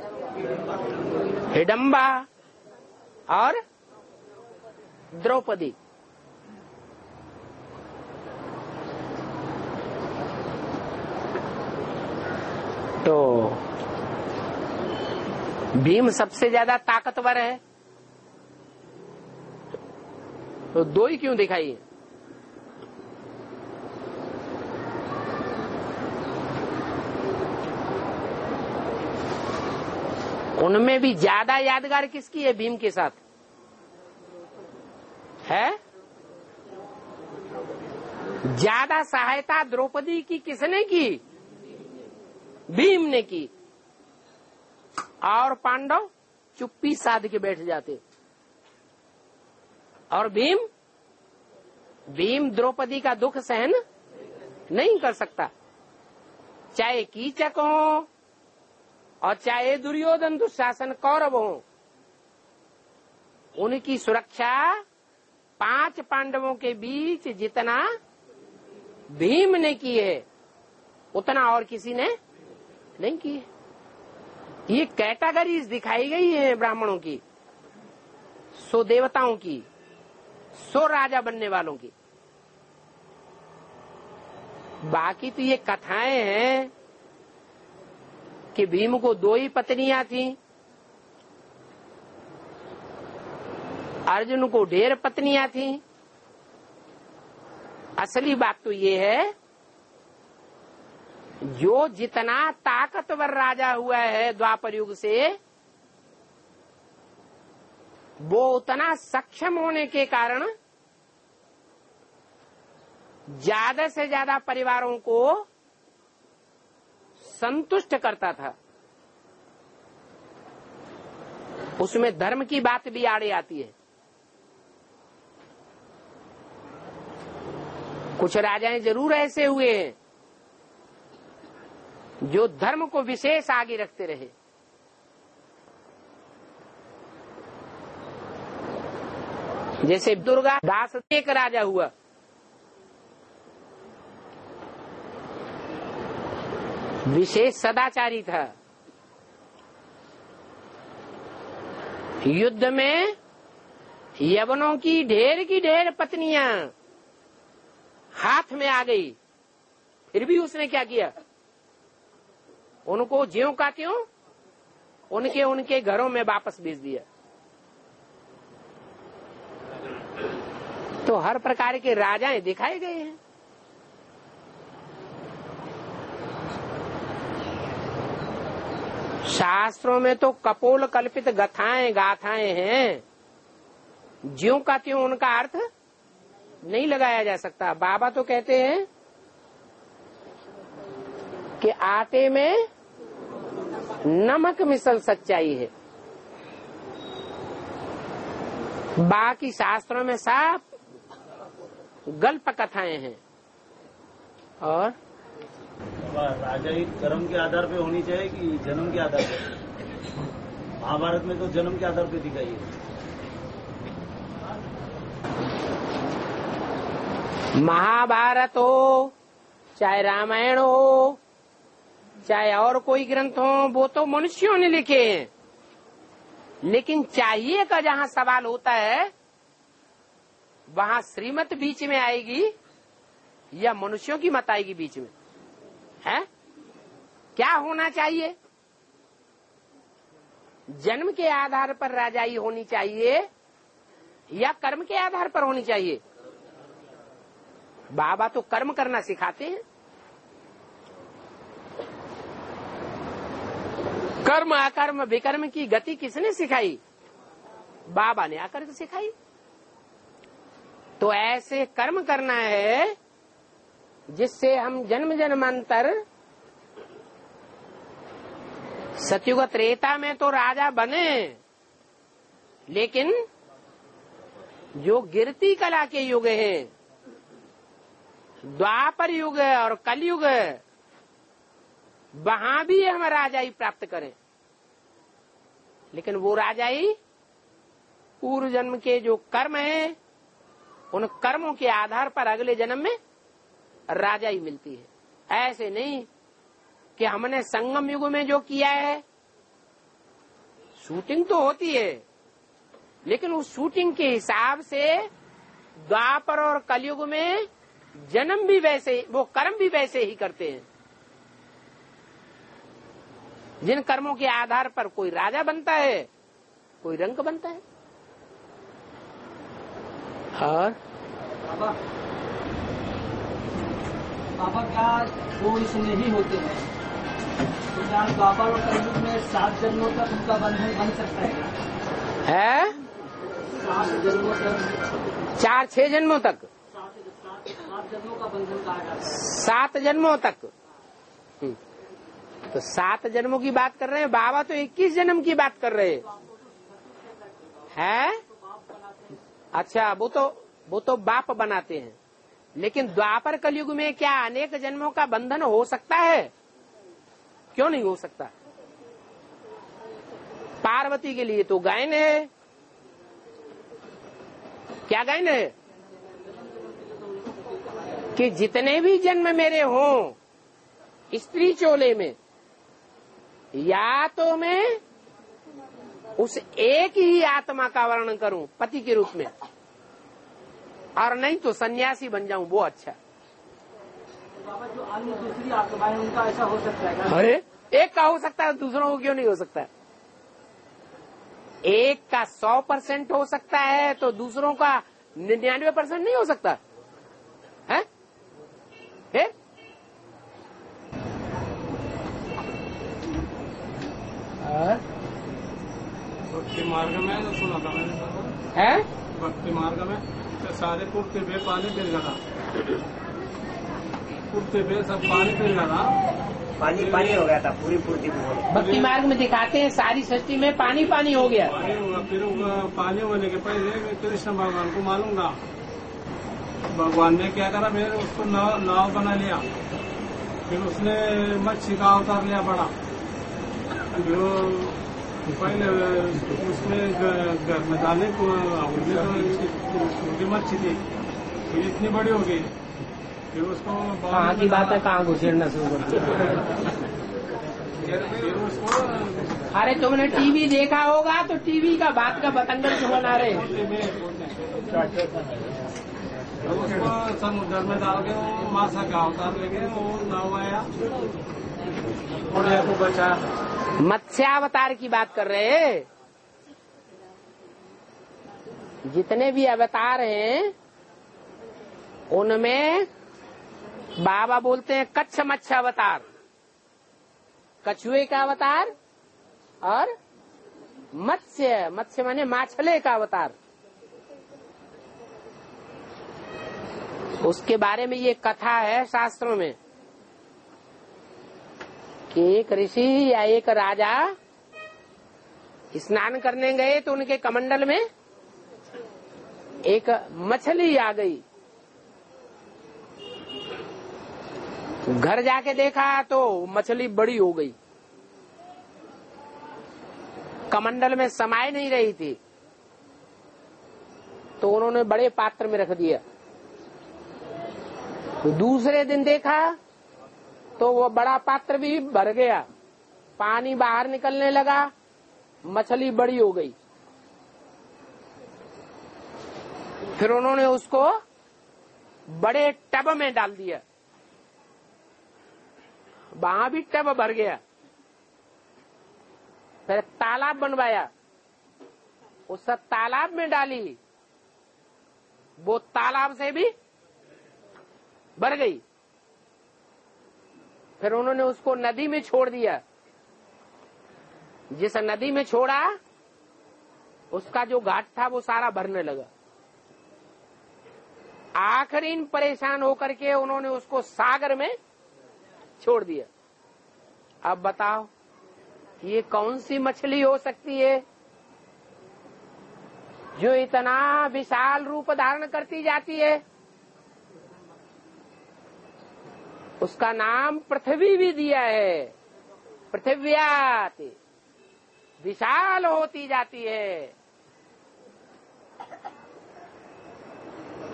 हिडम्बा और द्रौपदी। तो भीम सबसे ज्यादा ताकतवर है, तो दो ही क्यों दिखाई? उनमें भी ज्यादा यादगार किसकी है भीम के साथ? है ज्यादा सहायता द्रौपदी की किसने की? भीम ने की। और पांडव चुप्पी साध के बैठ जाते। और भीम भीम द्रौपदी का दुख सहन नहीं कर सकता, चाहे कीचक हो और चाहे दुर्योधन दुशासन कौरव हो। उनकी सुरक्षा पांच पांडवों के बीच जितना भीम ने की है उतना और किसी ने नहीं की है। ये कैटेगरीज दिखाई गई है ब्राह्मणों की, सो देवताओं की, सो राजा बनने वालों की। बाकी तो ये कथाएं हैं कि भीम को दो ही पत्नियां थीं, अर्जुन को ढेर पत्नियां थीं। असली बात तो ये है, जो जितना ताकतवर राजा हुआ है द्वापर युग से, वो उतना सक्षम होने के कारण ज्यादा से ज्यादा परिवारों को संतुष्ट करता था। उसमें धर्म की बात भी आड़े आती है। कुछ राजाएं जरूर ऐसे हुए हैं जो धर्म को विशेष आगे रखते रहे। जैसे दुर्गा दास एक राजा हुआ, विशेष सदाचारी था। युद्ध में यवनों की ढेर की ढेर पत्नियां हाथ में आ गई, फिर भी उसने क्या किया? उनको ज्यों का त्यों उनके उनके घरों में वापस भेज दिया। तो हर प्रकार के राजाएं दिखाए गए हैं। शास्त्रों में तो कपोल कल्पित गथाएं गाथाएं हैं, ज्यों का त्यों उनका अर्थ नहीं लगाया जा सकता। बाबा तो कहते हैं कि आटे में नमक मिसल सच्चाई है। बाकी शास्त्रों में साफ गल्प कथाएं हैं। और राजा ही कर्म के आधार पे होनी चाहिए कि जन्म के आधार पे? महाभारत में तो जन्म के आधार पे दिखाई है। महाभारत हो चाहे रामायण हो चाहे और कोई ग्रंथ हो, वो तो मनुष्यों ने लिखे हैं। लेकिन चाहिए का जहां सवाल होता है वहां श्रीमत बीच में आएगी या मनुष्यों की मत आएगी बीच में? है क्या होना चाहिए? जन्म के आधार पर राजाई होनी चाहिए या कर्म के आधार पर होनी चाहिए? बाबा तो कर्म करना सिखाते हैं। कर्म अकर्म विकर्म की गति किसने सिखाई? बाबा ने आकर के सिखाई। तो ऐसे कर्म करना है जिससे हम जन्म जन्मांतर, सतयुग त्रेता में तो राजा बने, लेकिन जो गिरती कला के युग हैं, द्वापर युग और कलयुग, वहां भी हम राजाई प्राप्त करें। लेकिन वो राजाई पूर्व जन्म के जो कर्म हैं, उन कर्मों के आधार पर अगले जन्म में राजा ही मिलती है। ऐसे नहीं कि हमने संगम युग में जो किया है, शूटिंग तो होती है, लेकिन उस शूटिंग के हिसाब से द्वापर और कलयुग में जन्म भी वैसे, वो कर्म भी वैसे ही करते हैं। जिन कर्मों के आधार पर कोई राजा बनता है, कोई रंक बनता है। और बाबा बाबा क्या वो इसमें ही होते हैं, तो क्या द्वापर और कलयुग में सात जन्मों तक उनका बंधन बन सकता है? है सात जन्मों तक, चार छह जन्मों तक, सात सात जन्मों का बंधन कहा जाता है। सात जन्मों तक। हम्म, तो सात जन्मों की बात कर रहे हैं, बाबा तो इक्कीस जन्म की बात कर रहे हैं। अच्छा, वो तो वो तो बाप बनाते हैं, लेकिन द्वापर कलयुग में क्या अनेक जन्मों का बंधन हो सकता है? क्यों नहीं हो सकता? पार्वती के लिए तो गायन है। क्या गायन है? कि जितने भी जन्म मेरे हों स्त्री चोले में, या तो मैं उस एक ही आत्मा का वर्णन करूं पति के रूप में, और नहीं तो सन्यासी बन जाऊं, वो अच्छा। बाबा जो अन्य दूसरी आत्माएं उनका ऐसा हो सकता है क्या? अरे एक का हो सकता है, दूसरों को क्यों नहीं हो सकता? एक का सौ परसेंट हो सकता है तो दूसरों का निन्यानवे परसेंट नहीं हो सकता है? है? भक्ति मार्ग में तो सुना था मैंने, है? भक्ति मार्ग में तो सारे कुर्ते पे पानी फिर लगा, कुर्ते पे सब पानी फिर लगा, पानी पानी हो गया था पूरी पूर्ति में। भक्ति मार्ग में दिखाते हैं सारी सृष्टि में पानी पानी हो गया। पानी होगा, फिर पानी होने के पहले कृष्ण भगवान को मालूम था, भगवान ने क्या करा, फिर उसको नाव नाव बना लिया, फिर उसने मच्छी का अवतार लिया बड़ा, जो पहले उसमें घर में डाले तो छोटी मच्छी थी, फिर इतनी बड़ी हो गई, फिर उसको कहाँ की बात है, कहाँ घुसेड़ना शुरू कर फिर उसको, अरे तुमने टीवी देखा होगा तो टीवी का बात का बतंगड़ क्यों बना रहे? उसको समुद्र में डाल के वो मासा का अवतार लेके वो नाव आया, को बचा। मत्स्यावतार की बात कर रहे हैं। जितने भी अवतार हैं उनमें बाबा बोलते हैं कच्छ मत्स्य अवतार, कछुए का अवतार, और मत्स्य, मत्स्य माने माछले का अवतार। उसके बारे में ये कथा है शास्त्रों में कि एक ऋषि या एक राजा स्नान करने गए तो उनके कमंडल में एक मछली आ गई। घर जाके देखा तो मछली बड़ी हो गई, कमंडल में समाये नहीं रही थी, तो उन्होंने बड़े पात्र में रख दिया। दूसरे दिन देखा तो वो बड़ा पात्र भी भर गया, पानी बाहर निकलने लगा, मछली बड़ी हो गई। फिर उन्होंने उसको बड़े टब में डाल दिया, वहां भी टब भर गया। फिर तालाब बनवाया, उस तालाब में डाली, वो तालाब से भी भर गई। फिर उन्होंने उसको नदी में छोड़ दिया, जिस नदी में छोड़ा उसका जो घाट था वो सारा भरने लगा। आखिरी परेशान होकर के उन्होंने उसको सागर में छोड़ दिया। अब बताओ ये कौन सी मछली हो सकती है जो इतना विशाल रूप धारण करती जाती है? उसका नाम पृथ्वी भी दिया है। पृथिव्याति विशाल होती जाती है।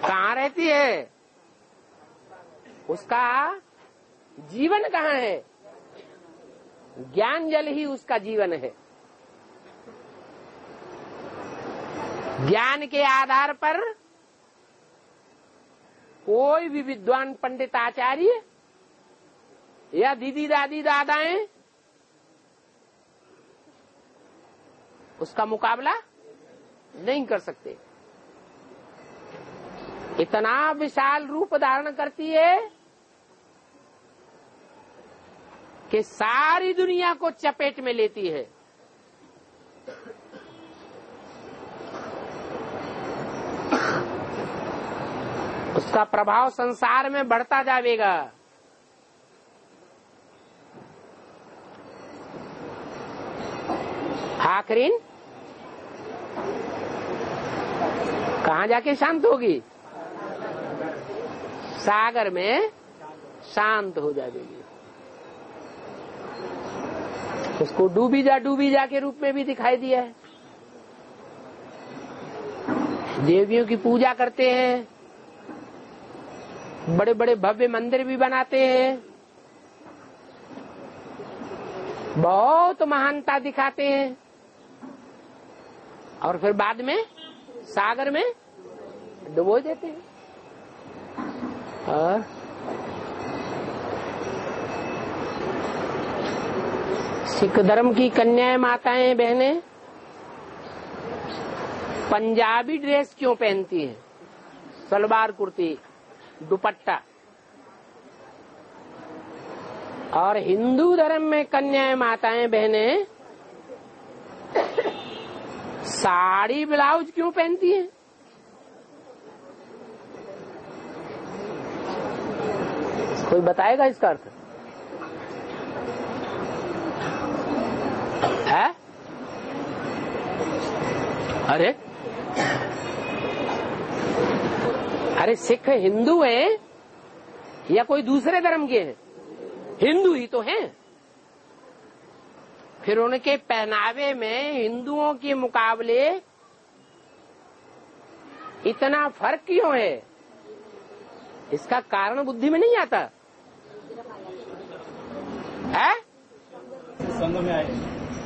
कहाँ रहती है? उसका जीवन कहाँ है? ज्ञान जल ही उसका जीवन है। ज्ञान के आधार पर कोई भी विद्वान पंडित आचार्य या दीदी दादी दादाएं उसका मुकाबला नहीं कर सकते। इतना विशाल रूप धारण करती है कि सारी दुनिया को चपेट में लेती है। उसका प्रभाव संसार में बढ़ता जाएगा। आखिरीन कहाँ जाके शांत होगी? सागर में शांत हो जाएगी। उसको डूबी जा डूबी जा के रूप में भी दिखाई दिया है। देवियों की पूजा करते हैं, बड़े बड़े भव्य मंदिर भी बनाते हैं, बहुत महानता दिखाते हैं, और फिर बाद में सागर में डुबो देते हैं। और सिख धर्म की कन्याएं, माताएं, बहनें पंजाबी ड्रेस क्यों पहनती हैं? सलवार कुर्ती, दुपट्टा। और हिंदू धर्म में कन्याएं, माताएं, बहनें साड़ी ब्लाउज क्यों पहनती हैं? कोई बताएगा इसका अर्थ? है? अरे अरे सिख हिंदू हैं या कोई दूसरे धर्म के हैं? हिंदू ही तो हैं। फिर उनके पहनावे में हिंदुओं के मुकाबले इतना फर्क क्यों है? इसका कारण बुद्धि में नहीं आता है? संघ में आए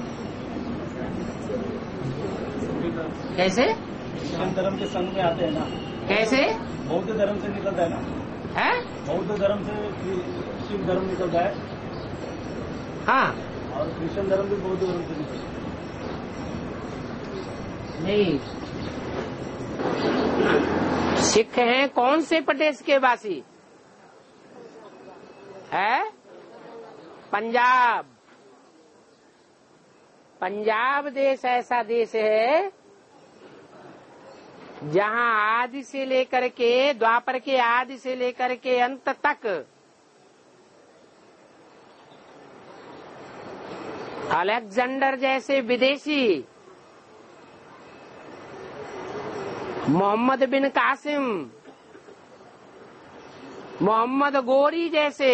कैसे? क्रिश्चियन धर्म के संघ में आते हैं ना। कैसे? बौद्ध धर्म से निकलता है ना। है? बौद्ध धर्म से शिव धर्म निकलता है। हाँ। और क्रिश्चियन धर्म भी बौद्ध धर्म से निकलता है। नहीं, सिख हैं कौन से प्रदेश के वासी? है पंजाब। पंजाब देश ऐसा देश है जहां आदि से लेकर के, द्वापर के आदि से लेकर के अंत तक अलेक्जेंडर जैसे विदेशी, मोहम्मद बिन कासिम, मोहम्मद गोरी जैसे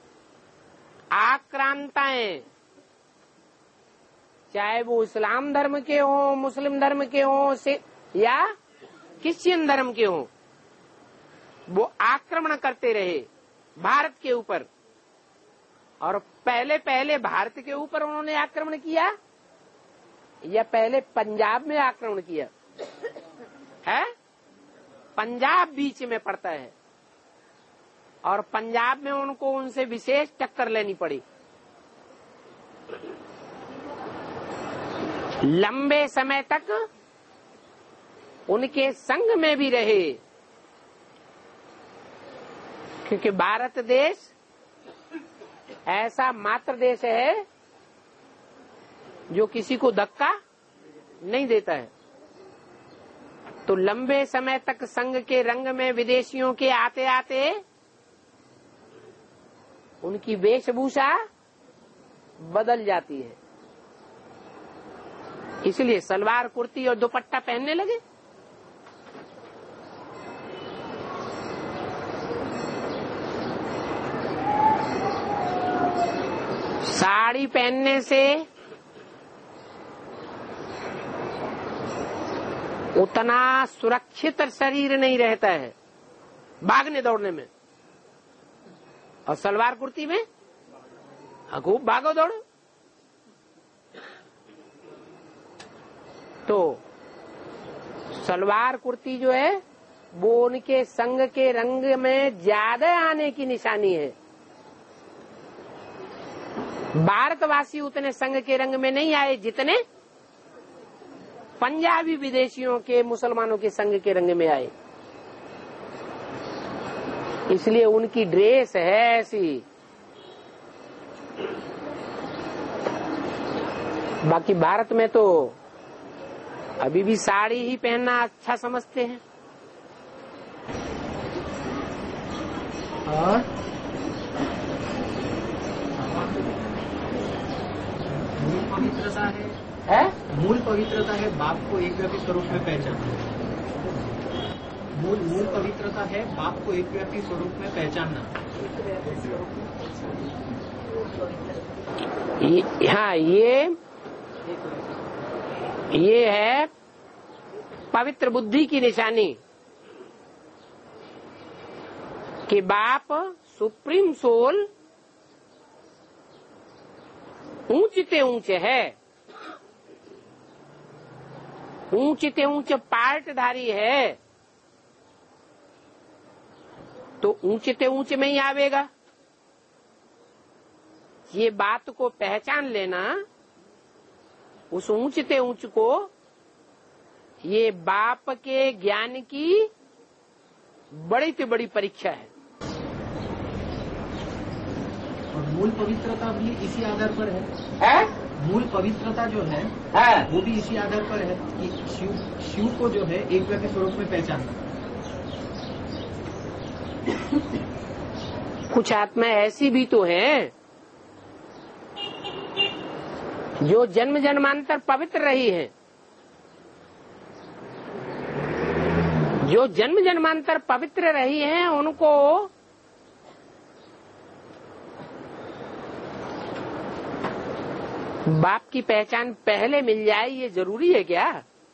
आक्रांताएं, चाहे वो इस्लाम धर्म के हों, मुस्लिम धर्म के हों या क्रिश्चियन धर्म के हों, वो आक्रमण करते रहे भारत के ऊपर। और पहले पहले भारत के ऊपर उन्होंने आक्रमण किया या पहले पंजाब में आक्रमण किया? है? पंजाब बीच में पड़ता है और पंजाब में उनको उनसे विशेष टक्कर लेनी पड़ी। लंबे समय तक उनके संग में भी रहे, क्योंकि भारत देश ऐसा मात्र देश है जो किसी को धक्का नहीं देता है। तो लंबे समय तक संघ के रंग में विदेशियों के आते आते उनकी वेशभूषा बदल जाती है, इसलिए सलवार कुर्ती और दुपट्टा पहनने लगे। साड़ी पहनने से उतना सुरक्षित शरीर नहीं रहता है। भागने दौड़ने में, और सलवार कुर्ती में खूब भागो दौड़ो। तो सलवार कुर्ती जो है वो उनके संग के रंग में ज्यादा आने की निशानी है। भारतवासी उतने संग के रंग में नहीं आए जितने पंजाबी विदेशियों के, मुसलमानों के संग के रंग में आए। इसलिए उनकी ड्रेस है ऐसी। बाकी भारत में तो अभी भी साड़ी ही पहनना अच्छा समझते हैं। और मूल पवित्रता है, है? मूल पवित्रता है बाप को एक व्यापी स्वरूप में पहचानना। मूल मूल पवित्रता है बाप को एक व्यापी स्वरूप में पहचानना। ये, हाँ, ये ये है पवित्र बुद्धि की निशानी कि बाप सुप्रीम सोल ऊंचते ऊंचे है, ऊंचते ऊंचे पार्टधारी है, तो ऊंचते ऊंचे में ही आवेगा। ये बात को पहचान लेना, उस ऊंचते ऊंच को, ये बाप के ज्ञान की बड़ी से बड़ी परीक्षा है। और मूल पवित्रता भी इसी आधार पर है, है? मूल पवित्रता जो है, है वो भी इसी आधार पर है कि शिव शिव को जो है एक व्यापी स्वरूप में पहचानना। कुछ आत्मा ऐसी भी तो है जो जन्म जन्मांतर पवित्र रही है, जो जन्म जन्मांतर पवित्र रही हैं, उनको बाप की पहचान पहले मिल जाए, ये जरूरी है क्या?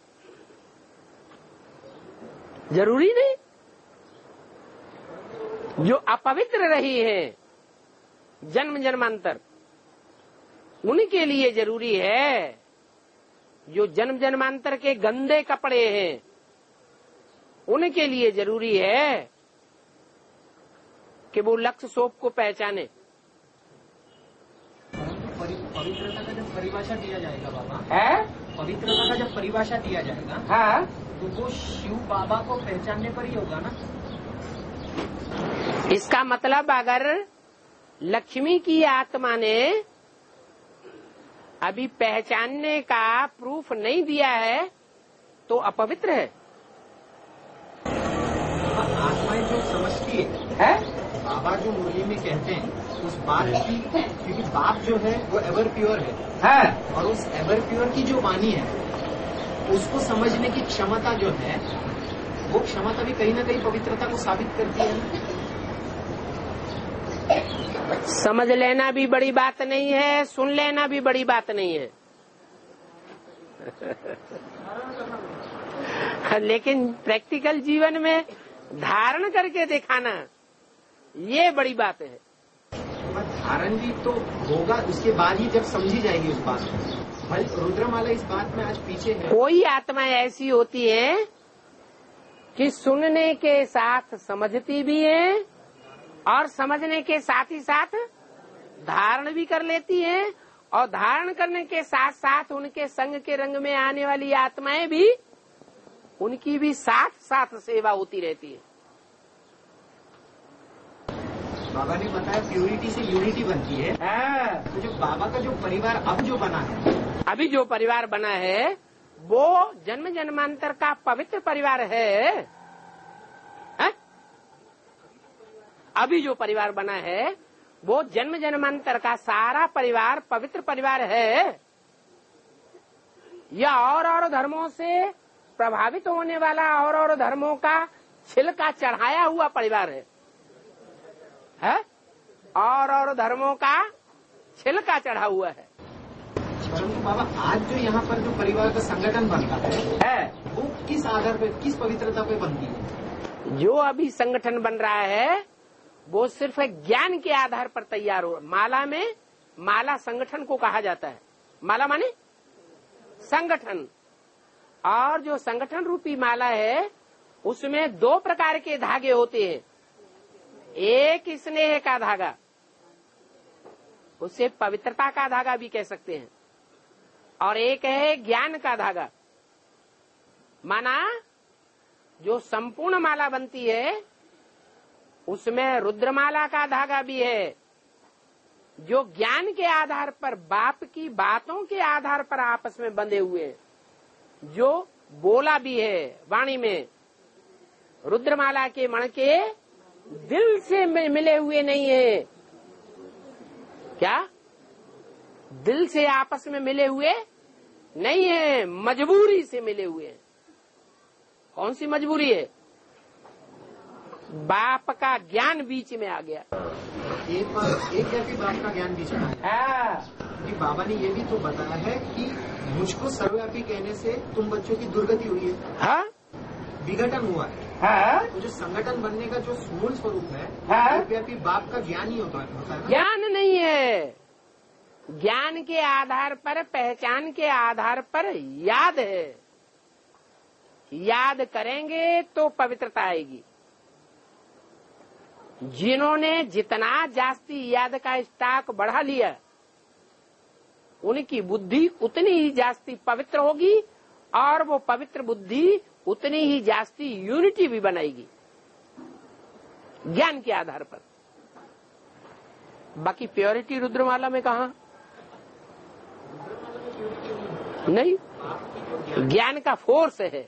जरूरी नहीं। जो अपवित्र रही है जन्म जन्मांतर, उनके लिए जरूरी है। जो जन्म जन्मांतर के गंदे कपड़े हैं, उनके लिए जरूरी है कि वो लक्ष्य सोप को पहचाने। पवित्रता का जब परिभाषा दिया जाएगा बाबा, है? पवित्रता का जब परिभाषा दिया जाएगा, हाँ, तो वो शिव बाबा को पहचानने पर ही होगा ना। इसका मतलब अगर लक्ष्मी की आत्मा ने अभी पहचानने का प्रूफ नहीं दिया है तो अपवित्र है। आत्माएं जो समझती है, है? बाबा जो मुरली में कहते हैं उस बात की, क्योंकि बाप जो है वो एवर प्योर है, है? और उस एवर प्योर की जो वाणी है उसको समझने की क्षमता जो है, वो क्षमता भी कहीं ना कहीं पवित्रता को साबित करती है। समझ लेना भी बड़ी बात नहीं है, सुन लेना भी बड़ी बात नहीं है। लेकिन प्रैक्टिकल जीवन में धारण करके दिखाना, ये बड़ी बात है। धारण भी तो होगा उसके बाद ही, जब समझी जाएगी उस बात को। भाई रुद्रमाला इस बात में आज पीछे है। कोई आत्माएं ऐसी होती है कि सुनने के साथ समझती भी है और समझने के साथ ही साथ धारण भी कर लेती है, और धारण करने के साथ साथ उनके संग के रंग में आने वाली आत्माएं भी, उनकी भी साथ साथ सेवा होती रहती है। बाबा ने बताया प्योरिटी से यूनिटी बनती है। हाँ। तो जो बाबा का जो परिवार अब जो बना है, अभी जो परिवार बना है वो जन्म जन्मांतर का पवित्र परिवार है, है? अभी जो परिवार बना है वो जन्म जन्मांतर का सारा परिवार पवित्र परिवार है, या और और धर्मों से प्रभावित होने वाला और और धर्मों का छिलका चढ़ाया हुआ परिवार है, है? और और धर्मों का छिलका चढ़ा हुआ है। परंतु बाबा आज जो यहाँ पर जो परिवार का संगठन बनता है, है वो किस आधार पे, किस पवित्रता पे बनती है? जो अभी संगठन बन रहा है वो सिर्फ ज्ञान के आधार पर तैयार हो। माला में माला संगठन को कहा जाता है। माला माने संगठन, और जो संगठन रूपी माला है उसमें दो प्रकार के धागे होते हैं। एक स्नेह का धागा, उसे पवित्रता का धागा भी कह सकते हैं, और एक है ज्ञान का धागा। माना जो संपूर्ण माला बनती है उसमें रुद्रमाला का धागा भी है, जो ज्ञान के आधार पर बाप की बातों के आधार पर आपस में बंधे हुए, जो बोला भी है वाणी में। रुद्रमाला के मणके दिल से मिले हुए नहीं है। क्या दिल से आपस में मिले हुए नहीं है, मजबूरी से मिले हुए हैं। कौन सी मजबूरी है? बाप का ज्ञान बीच में आ गया। एक बार एक व्यक्ति बाप का ज्ञान बीच में आ गया, क्योंकि बाबा ने ये भी तो बताया है कि मुझको सर्वव्यापी कहने से तुम बच्चों की दुर्गति हुई है। हाँ? विघटन हुआ है। हाँ? तो जो संगठन बनने का जो मूल स्वरूप है, हाँ? सर्वव्यापी बाप का ज्ञान ही होता है। ज्ञान नहीं है, ज्ञान के आधार पर, पहचान के आधार पर याद है। याद करेंगे तो पवित्रता आएगी। जिन्होंने जितना जास्ती याद का स्टॉक बढ़ा लिया उनकी बुद्धि उतनी ही जास्ती पवित्र होगी, और वो पवित्र बुद्धि उतनी ही जास्ती यूनिटी भी बनाएगी ज्ञान के आधार पर। बाकी प्योरिटी रुद्रमाला में कहा नहीं, ज्ञान का फोर्स है।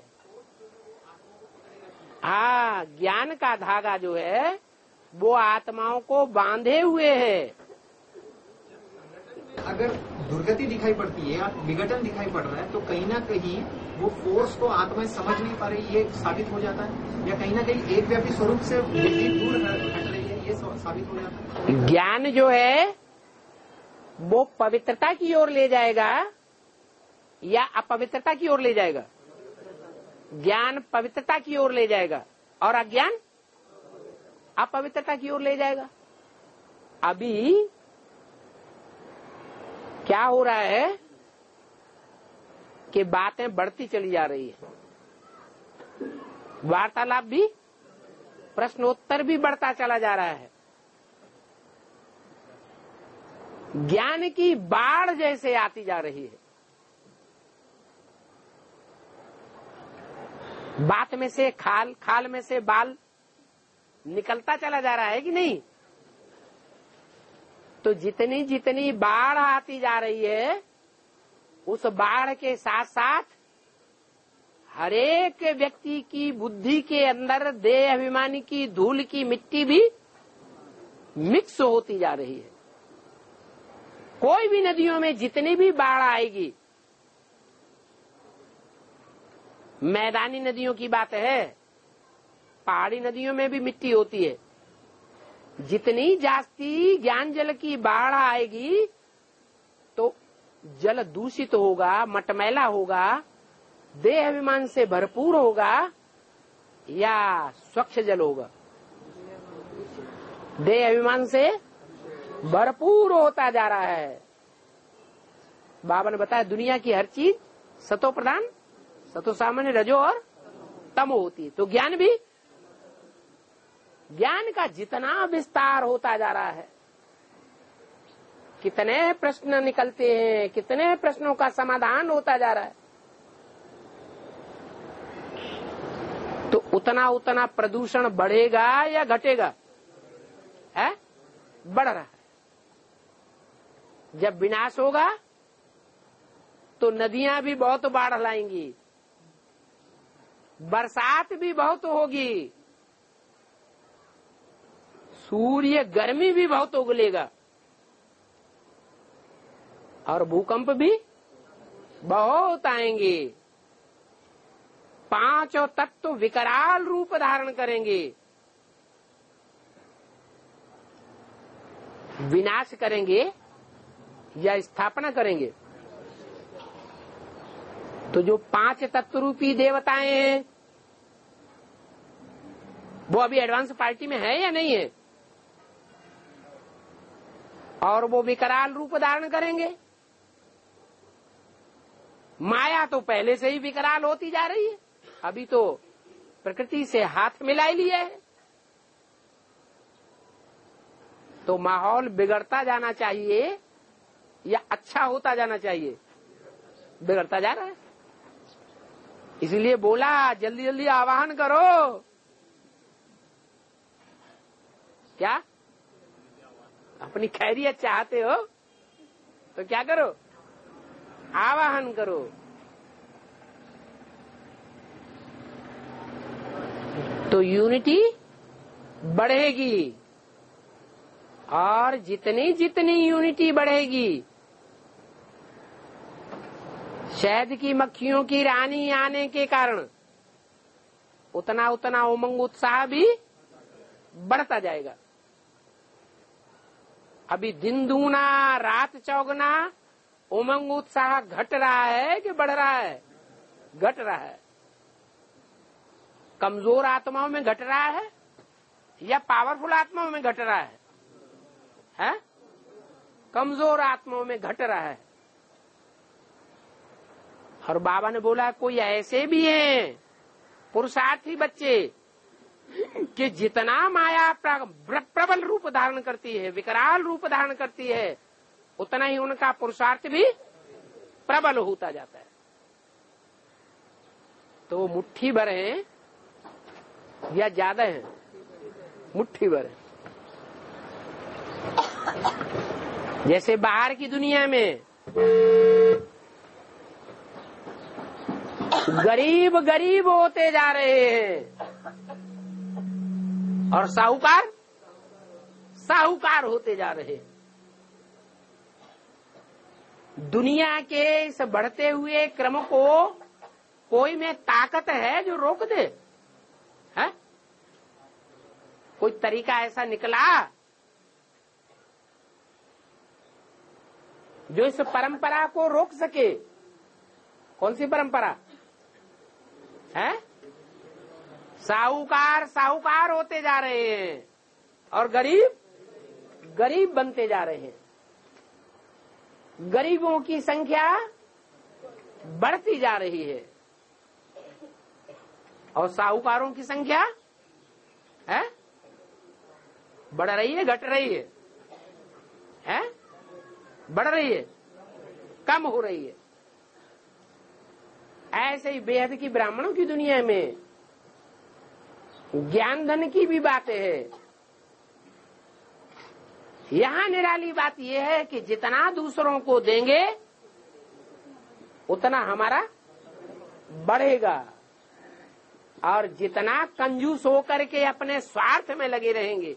हाँ, ज्ञान का धागा जो है वो आत्माओं को बांधे हुए है। अगर दुर्गति दिखाई पड़ती है या विघटन दिखाई पड़ रहा है तो कहीं ना कहीं वो फोर्स को आत्माएं समझ नहीं पा रही, ये साबित हो जाता है। या कहीं ना कहीं एक व्यापी स्वरूप से बुद्धि दूर हट रही है, ये साबित हो जाता है। ज्ञान जो है वो पवित्रता की ओर ले जाएगा या अपवित्रता की ओर ले जाएगा? ज्ञान पवित्रता की ओर ले जाएगा और अज्ञान अपवित्रता की ओर ले जाएगा। अभी क्या हो रहा है कि बातें बढ़ती चली जा रही है, वार्तालाप भी, प्रश्नोत्तर भी बढ़ता चला जा रहा है। ज्ञान की बाढ़ जैसे आती जा रही है। बात में से खाल, खाल में से बाल निकलता चला जा रहा है कि नहीं? तो जितनी जितनी बाढ़ आती जा रही है उस बाढ़ के साथ साथ हरेक व्यक्ति की बुद्धि के अंदर देह अभिमानी की धूल की मिट्टी भी मिक्स होती जा रही है। कोई भी नदियों में जितनी भी बाढ़ आएगी, मैदानी नदियों की बात है, पहाड़ी नदियों में भी मिट्टी होती है। जितनी जास्ती ज्ञान जल की बाढ़ आएगी तो जल दूषित होगा, मटमैला होगा, देह अभिमान से भरपूर होगा या स्वच्छ जल होगा? देह अभिमान से भरपूर होता जा रहा है। बाबा ने बताया दुनिया की हर चीज सतो प्रधान, सतो सामान्य, रजो और तमो होती है। तो ज्ञान भी, ज्ञान का जितना विस्तार होता जा रहा है, कितने प्रश्न निकलते हैं, कितने प्रश्नों का समाधान होता जा रहा है, तो उतना उतना प्रदूषण बढ़ेगा या घटेगा? है? बढ़ रहा है। जब विनाश होगा तो नदियां भी बहुत बाढ़ लाएंगी, बरसात भी बहुत होगी, सूर्य गर्मी भी बहुत उगलेगा और भूकंप भी बहुत आएंगे। पांचों तत्व विकराल रूप धारण करेंगे, विनाश करेंगे या स्थापना करेंगे। तो जो पांच तत्व रूपी देवताएं हैं वो अभी एडवांस पार्टी में है या नहीं है? और वो विकराल रूप धारण करेंगे। माया तो पहले से ही विकराल होती जा रही है, अभी तो प्रकृति से हाथ मिला लिया है। तो माहौल बिगड़ता जाना चाहिए या अच्छा होता जाना चाहिए? बिगड़ता जा रहा है। इसलिए बोला जल्दी जल्दी आवाहन करो। क्या अपनी खैरियत चाहते हो तो क्या करो? आवाहन करो। तो यूनिटी बढ़ेगी, और जितनी जितनी यूनिटी बढ़ेगी, शहद की मक्खियों की रानी आने के कारण उतना उतना उमंग उत्साह भी बढ़ता जाएगा। अभी दिन दूना रात चौगुना उमंग उत्साह घट रहा है कि बढ़ रहा है? घट रहा है। कमजोर आत्माओं में घट रहा है या पावरफुल आत्माओं में घट रहा है? है? कमजोर आत्माओं में घट रहा है। और बाबा ने बोला कोई ऐसे भी हैं पुरुषार्थी बच्चे कि जितना माया प्रबल रूप धारण करती है, विकराल रूप धारण करती है, उतना ही उनका पुरुषार्थ भी प्रबल होता जाता है। तो वो मुट्ठी भर है या ज्यादा है? मुट्ठी भर है। जैसे बाहर की दुनिया में गरीब गरीब होते जा रहे हैं और साहूकार साहूकार होते जा रहे हैं। दुनिया के इस बढ़ते हुए क्रम को कोई में ताकत है जो रोक दे? है? कोई तरीका ऐसा निकला जो इस परंपरा को रोक सके? कौन सी परंपरा है? साहूकार साहूकार होते जा रहे हैं और गरीब गरीब बनते जा रहे हैं। गरीबों की संख्या बढ़ती जा रही है और साहूकारों की संख्या है बढ़ रही है, घट रही है? है? बढ़ रही है, कम हो रही है। ऐसे ही बेहद की ब्राह्मणों की दुनिया में ज्ञान धन की भी बातें है। यहां निराली बात यह है कि जितना दूसरों को देंगे उतना हमारा बढ़ेगा, और जितना कंजूस होकर के अपने स्वार्थ में लगे रहेंगे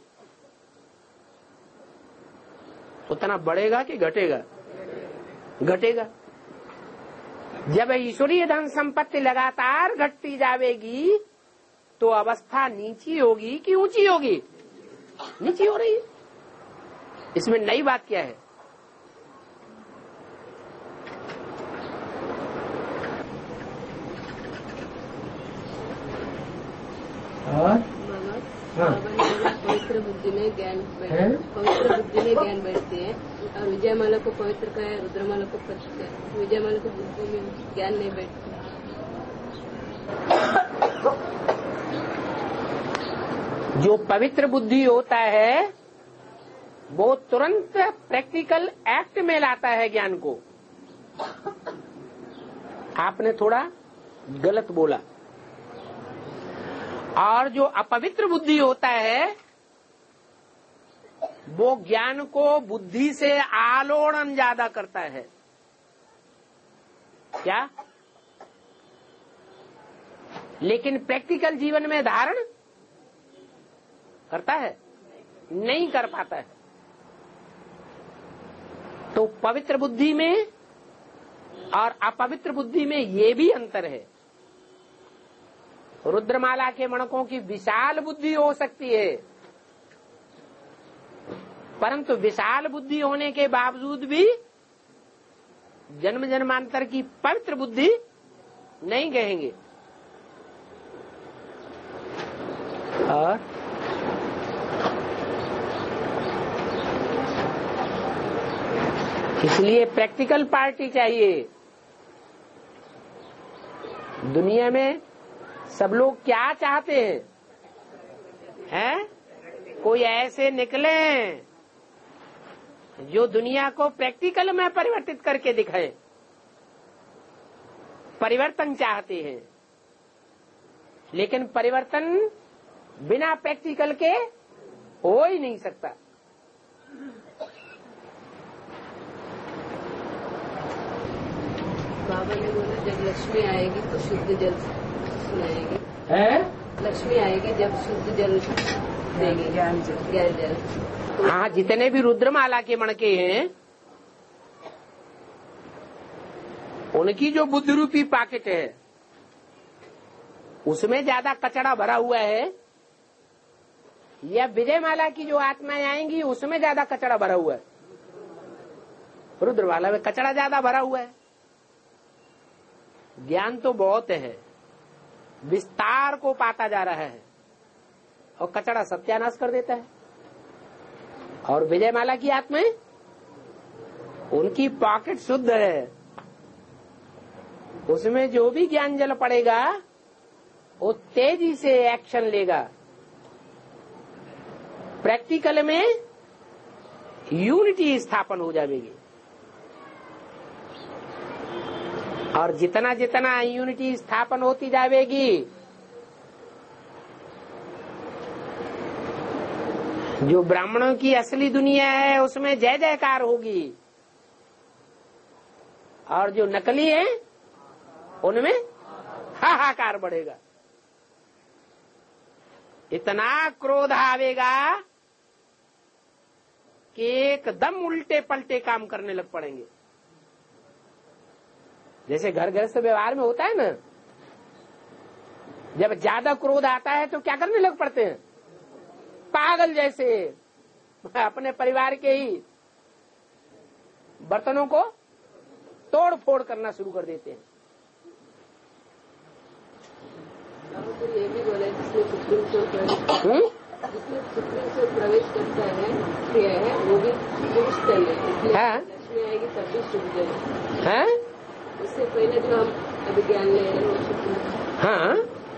उतना बढ़ेगा कि घटेगा? घटेगा। जब ईश्वरीय धन संपत्ति लगातार घटती जाएगी तो अवस्था नीची होगी कि ऊंची होगी? नीची हो रही है। इसमें नई बात क्या है? और पवित्र बुद्धि में ज्ञान पवित्र बुद्धि में ज्ञान बैठती है, और विजयमाला को पवित्र का है, रुद्रमाला को पवित्र है। विजयमाला को बुद्धि में ज्ञान नहीं बैठती। जो पवित्र बुद्धि होता है वो तुरंत प्रैक्टिकल एक्ट में लाता है ज्ञान को। आपने थोड़ा गलत बोला। और जो अपवित्र बुद्धि होता है वो ज्ञान को बुद्धि से आलोड़न ज्यादा करता है। क्या? लेकिन प्रैक्टिकल जीवन में धारण करता है? नहीं कर पाता है। तो पवित्र बुद्धि में और अपवित्र बुद्धि में ये भी अंतर है। रुद्रमाला के मणकों की विशाल बुद्धि हो सकती है, परंतु विशाल बुद्धि होने के बावजूद भी जन्म जन्मांतर की पवित्र बुद्धि नहीं कहेंगे। और इसलिए प्रैक्टिकल पार्टी चाहिए। दुनिया में सब लोग क्या चाहते हैं, हैं? कोई ऐसे निकले जो दुनिया को प्रैक्टिकल में परिवर्तित करके दिखाए। परिवर्तन चाहते हैं, लेकिन परिवर्तन बिना प्रैक्टिकल के हो ही नहीं सकता। बाबा ने बोला जब लक्ष्मी आएगी तो शुद्ध जल सुनाएगी, है? लक्ष्मी आएगी जब शुद्ध जल देगी, ज्ञान जल, ज्ञान जल। हाँ, जितने भी रुद्रमाला के मणके हैं उनकी जो बुद्धि रूपी पॉकेट है उसमें ज्यादा कचरा भरा हुआ है, या विजयमाला की जो आत्माएं आएंगी उसमें ज्यादा कचरा भरा हुआ है? रुद्रमाला में कचरा ज्यादा भरा हुआ है। ज्ञान तो बहुत है, विस्तार को पाता जा रहा है और कचरा सत्यानाश कर देता है। और विजयमाला की आत्माएं, उनकी पॉकेट शुद्ध है, उसमें जो भी ज्ञान जल पड़ेगा वो तेजी से एक्शन लेगा। प्रैक्टिकल में यूनिटी स्थापन हो जाएगी, और जितना जितना यूनिटी स्थापन होती जाएगी, जो ब्राह्मणों की असली दुनिया है उसमें जय जयकार होगी, और जो नकली है उनमें हाहाकार बढ़ेगा। इतना क्रोध आवेगा कि एकदम उल्टे पलटे काम करने लग पड़ेंगे। जैसे घर घर से व्यवहार में होता है ना, जब ज्यादा क्रोध आता है तो क्या करने लग पड़ते हैं, पागल जैसे अपने परिवार के ही बर्तनों को तोड़ फोड़ करना शुरू कर देते हैं। तो ये भी बोला जिसने सुप्रीम कोर्ट जिसने सुप्रीम कोर्ट प्रवेश करता है किया है वो भी पुरुष तल है, लक्ष्मी आएगी तब भी शुभ जल है। उससे पहले जो हम अभी ज्ञान ले रहे हैं सुप्रीम। हाँ,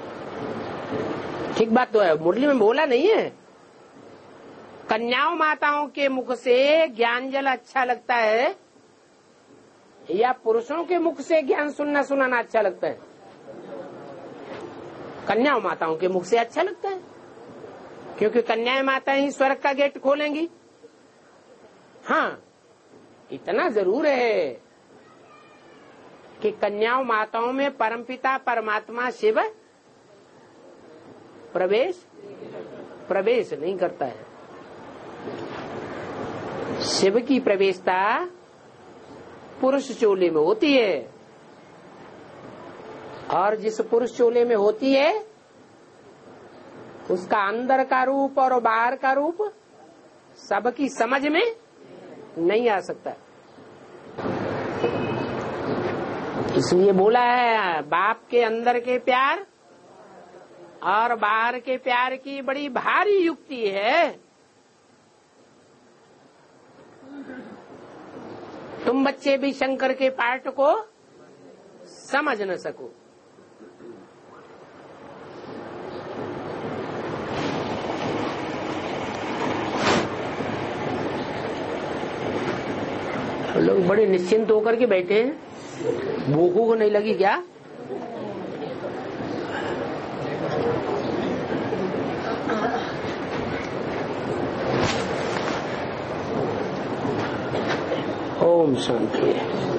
ठीक बात तो है, मुरली में बोला नहीं है। कन्याओं माताओं के मुख से ज्ञान जल अच्छा लगता है या पुरुषों के मुख से ज्ञान सुनना सुनाना अच्छा लगता है? कन्याओं माताओं के मुख से अच्छा लगता है, क्योंकि कन्याएं माताएं ही स्वर्ग का गेट खोलेंगी। हाँ, इतना जरूर है कि कन्याओं माताओं में परमपिता परमात्मा शिव प्रवेश प्रवेश नहीं करता है। शिव की प्रवेशता पुरुष चोले में होती है, और जिस पुरुष चोले में होती है उसका अंदर का रूप और बाहर का रूप सबकी समझ में नहीं आ सकता। इसलिए बोला है बाप के अंदर के प्यार और बाहर के प्यार की बड़ी भारी युक्ति है। तुम बच्चे भी शंकर के पार्ट को समझ न सको। लोग बड़े निश्चिंत होकर के बैठे हैं, भूखों को नहीं लगी क्या? ओम शांति।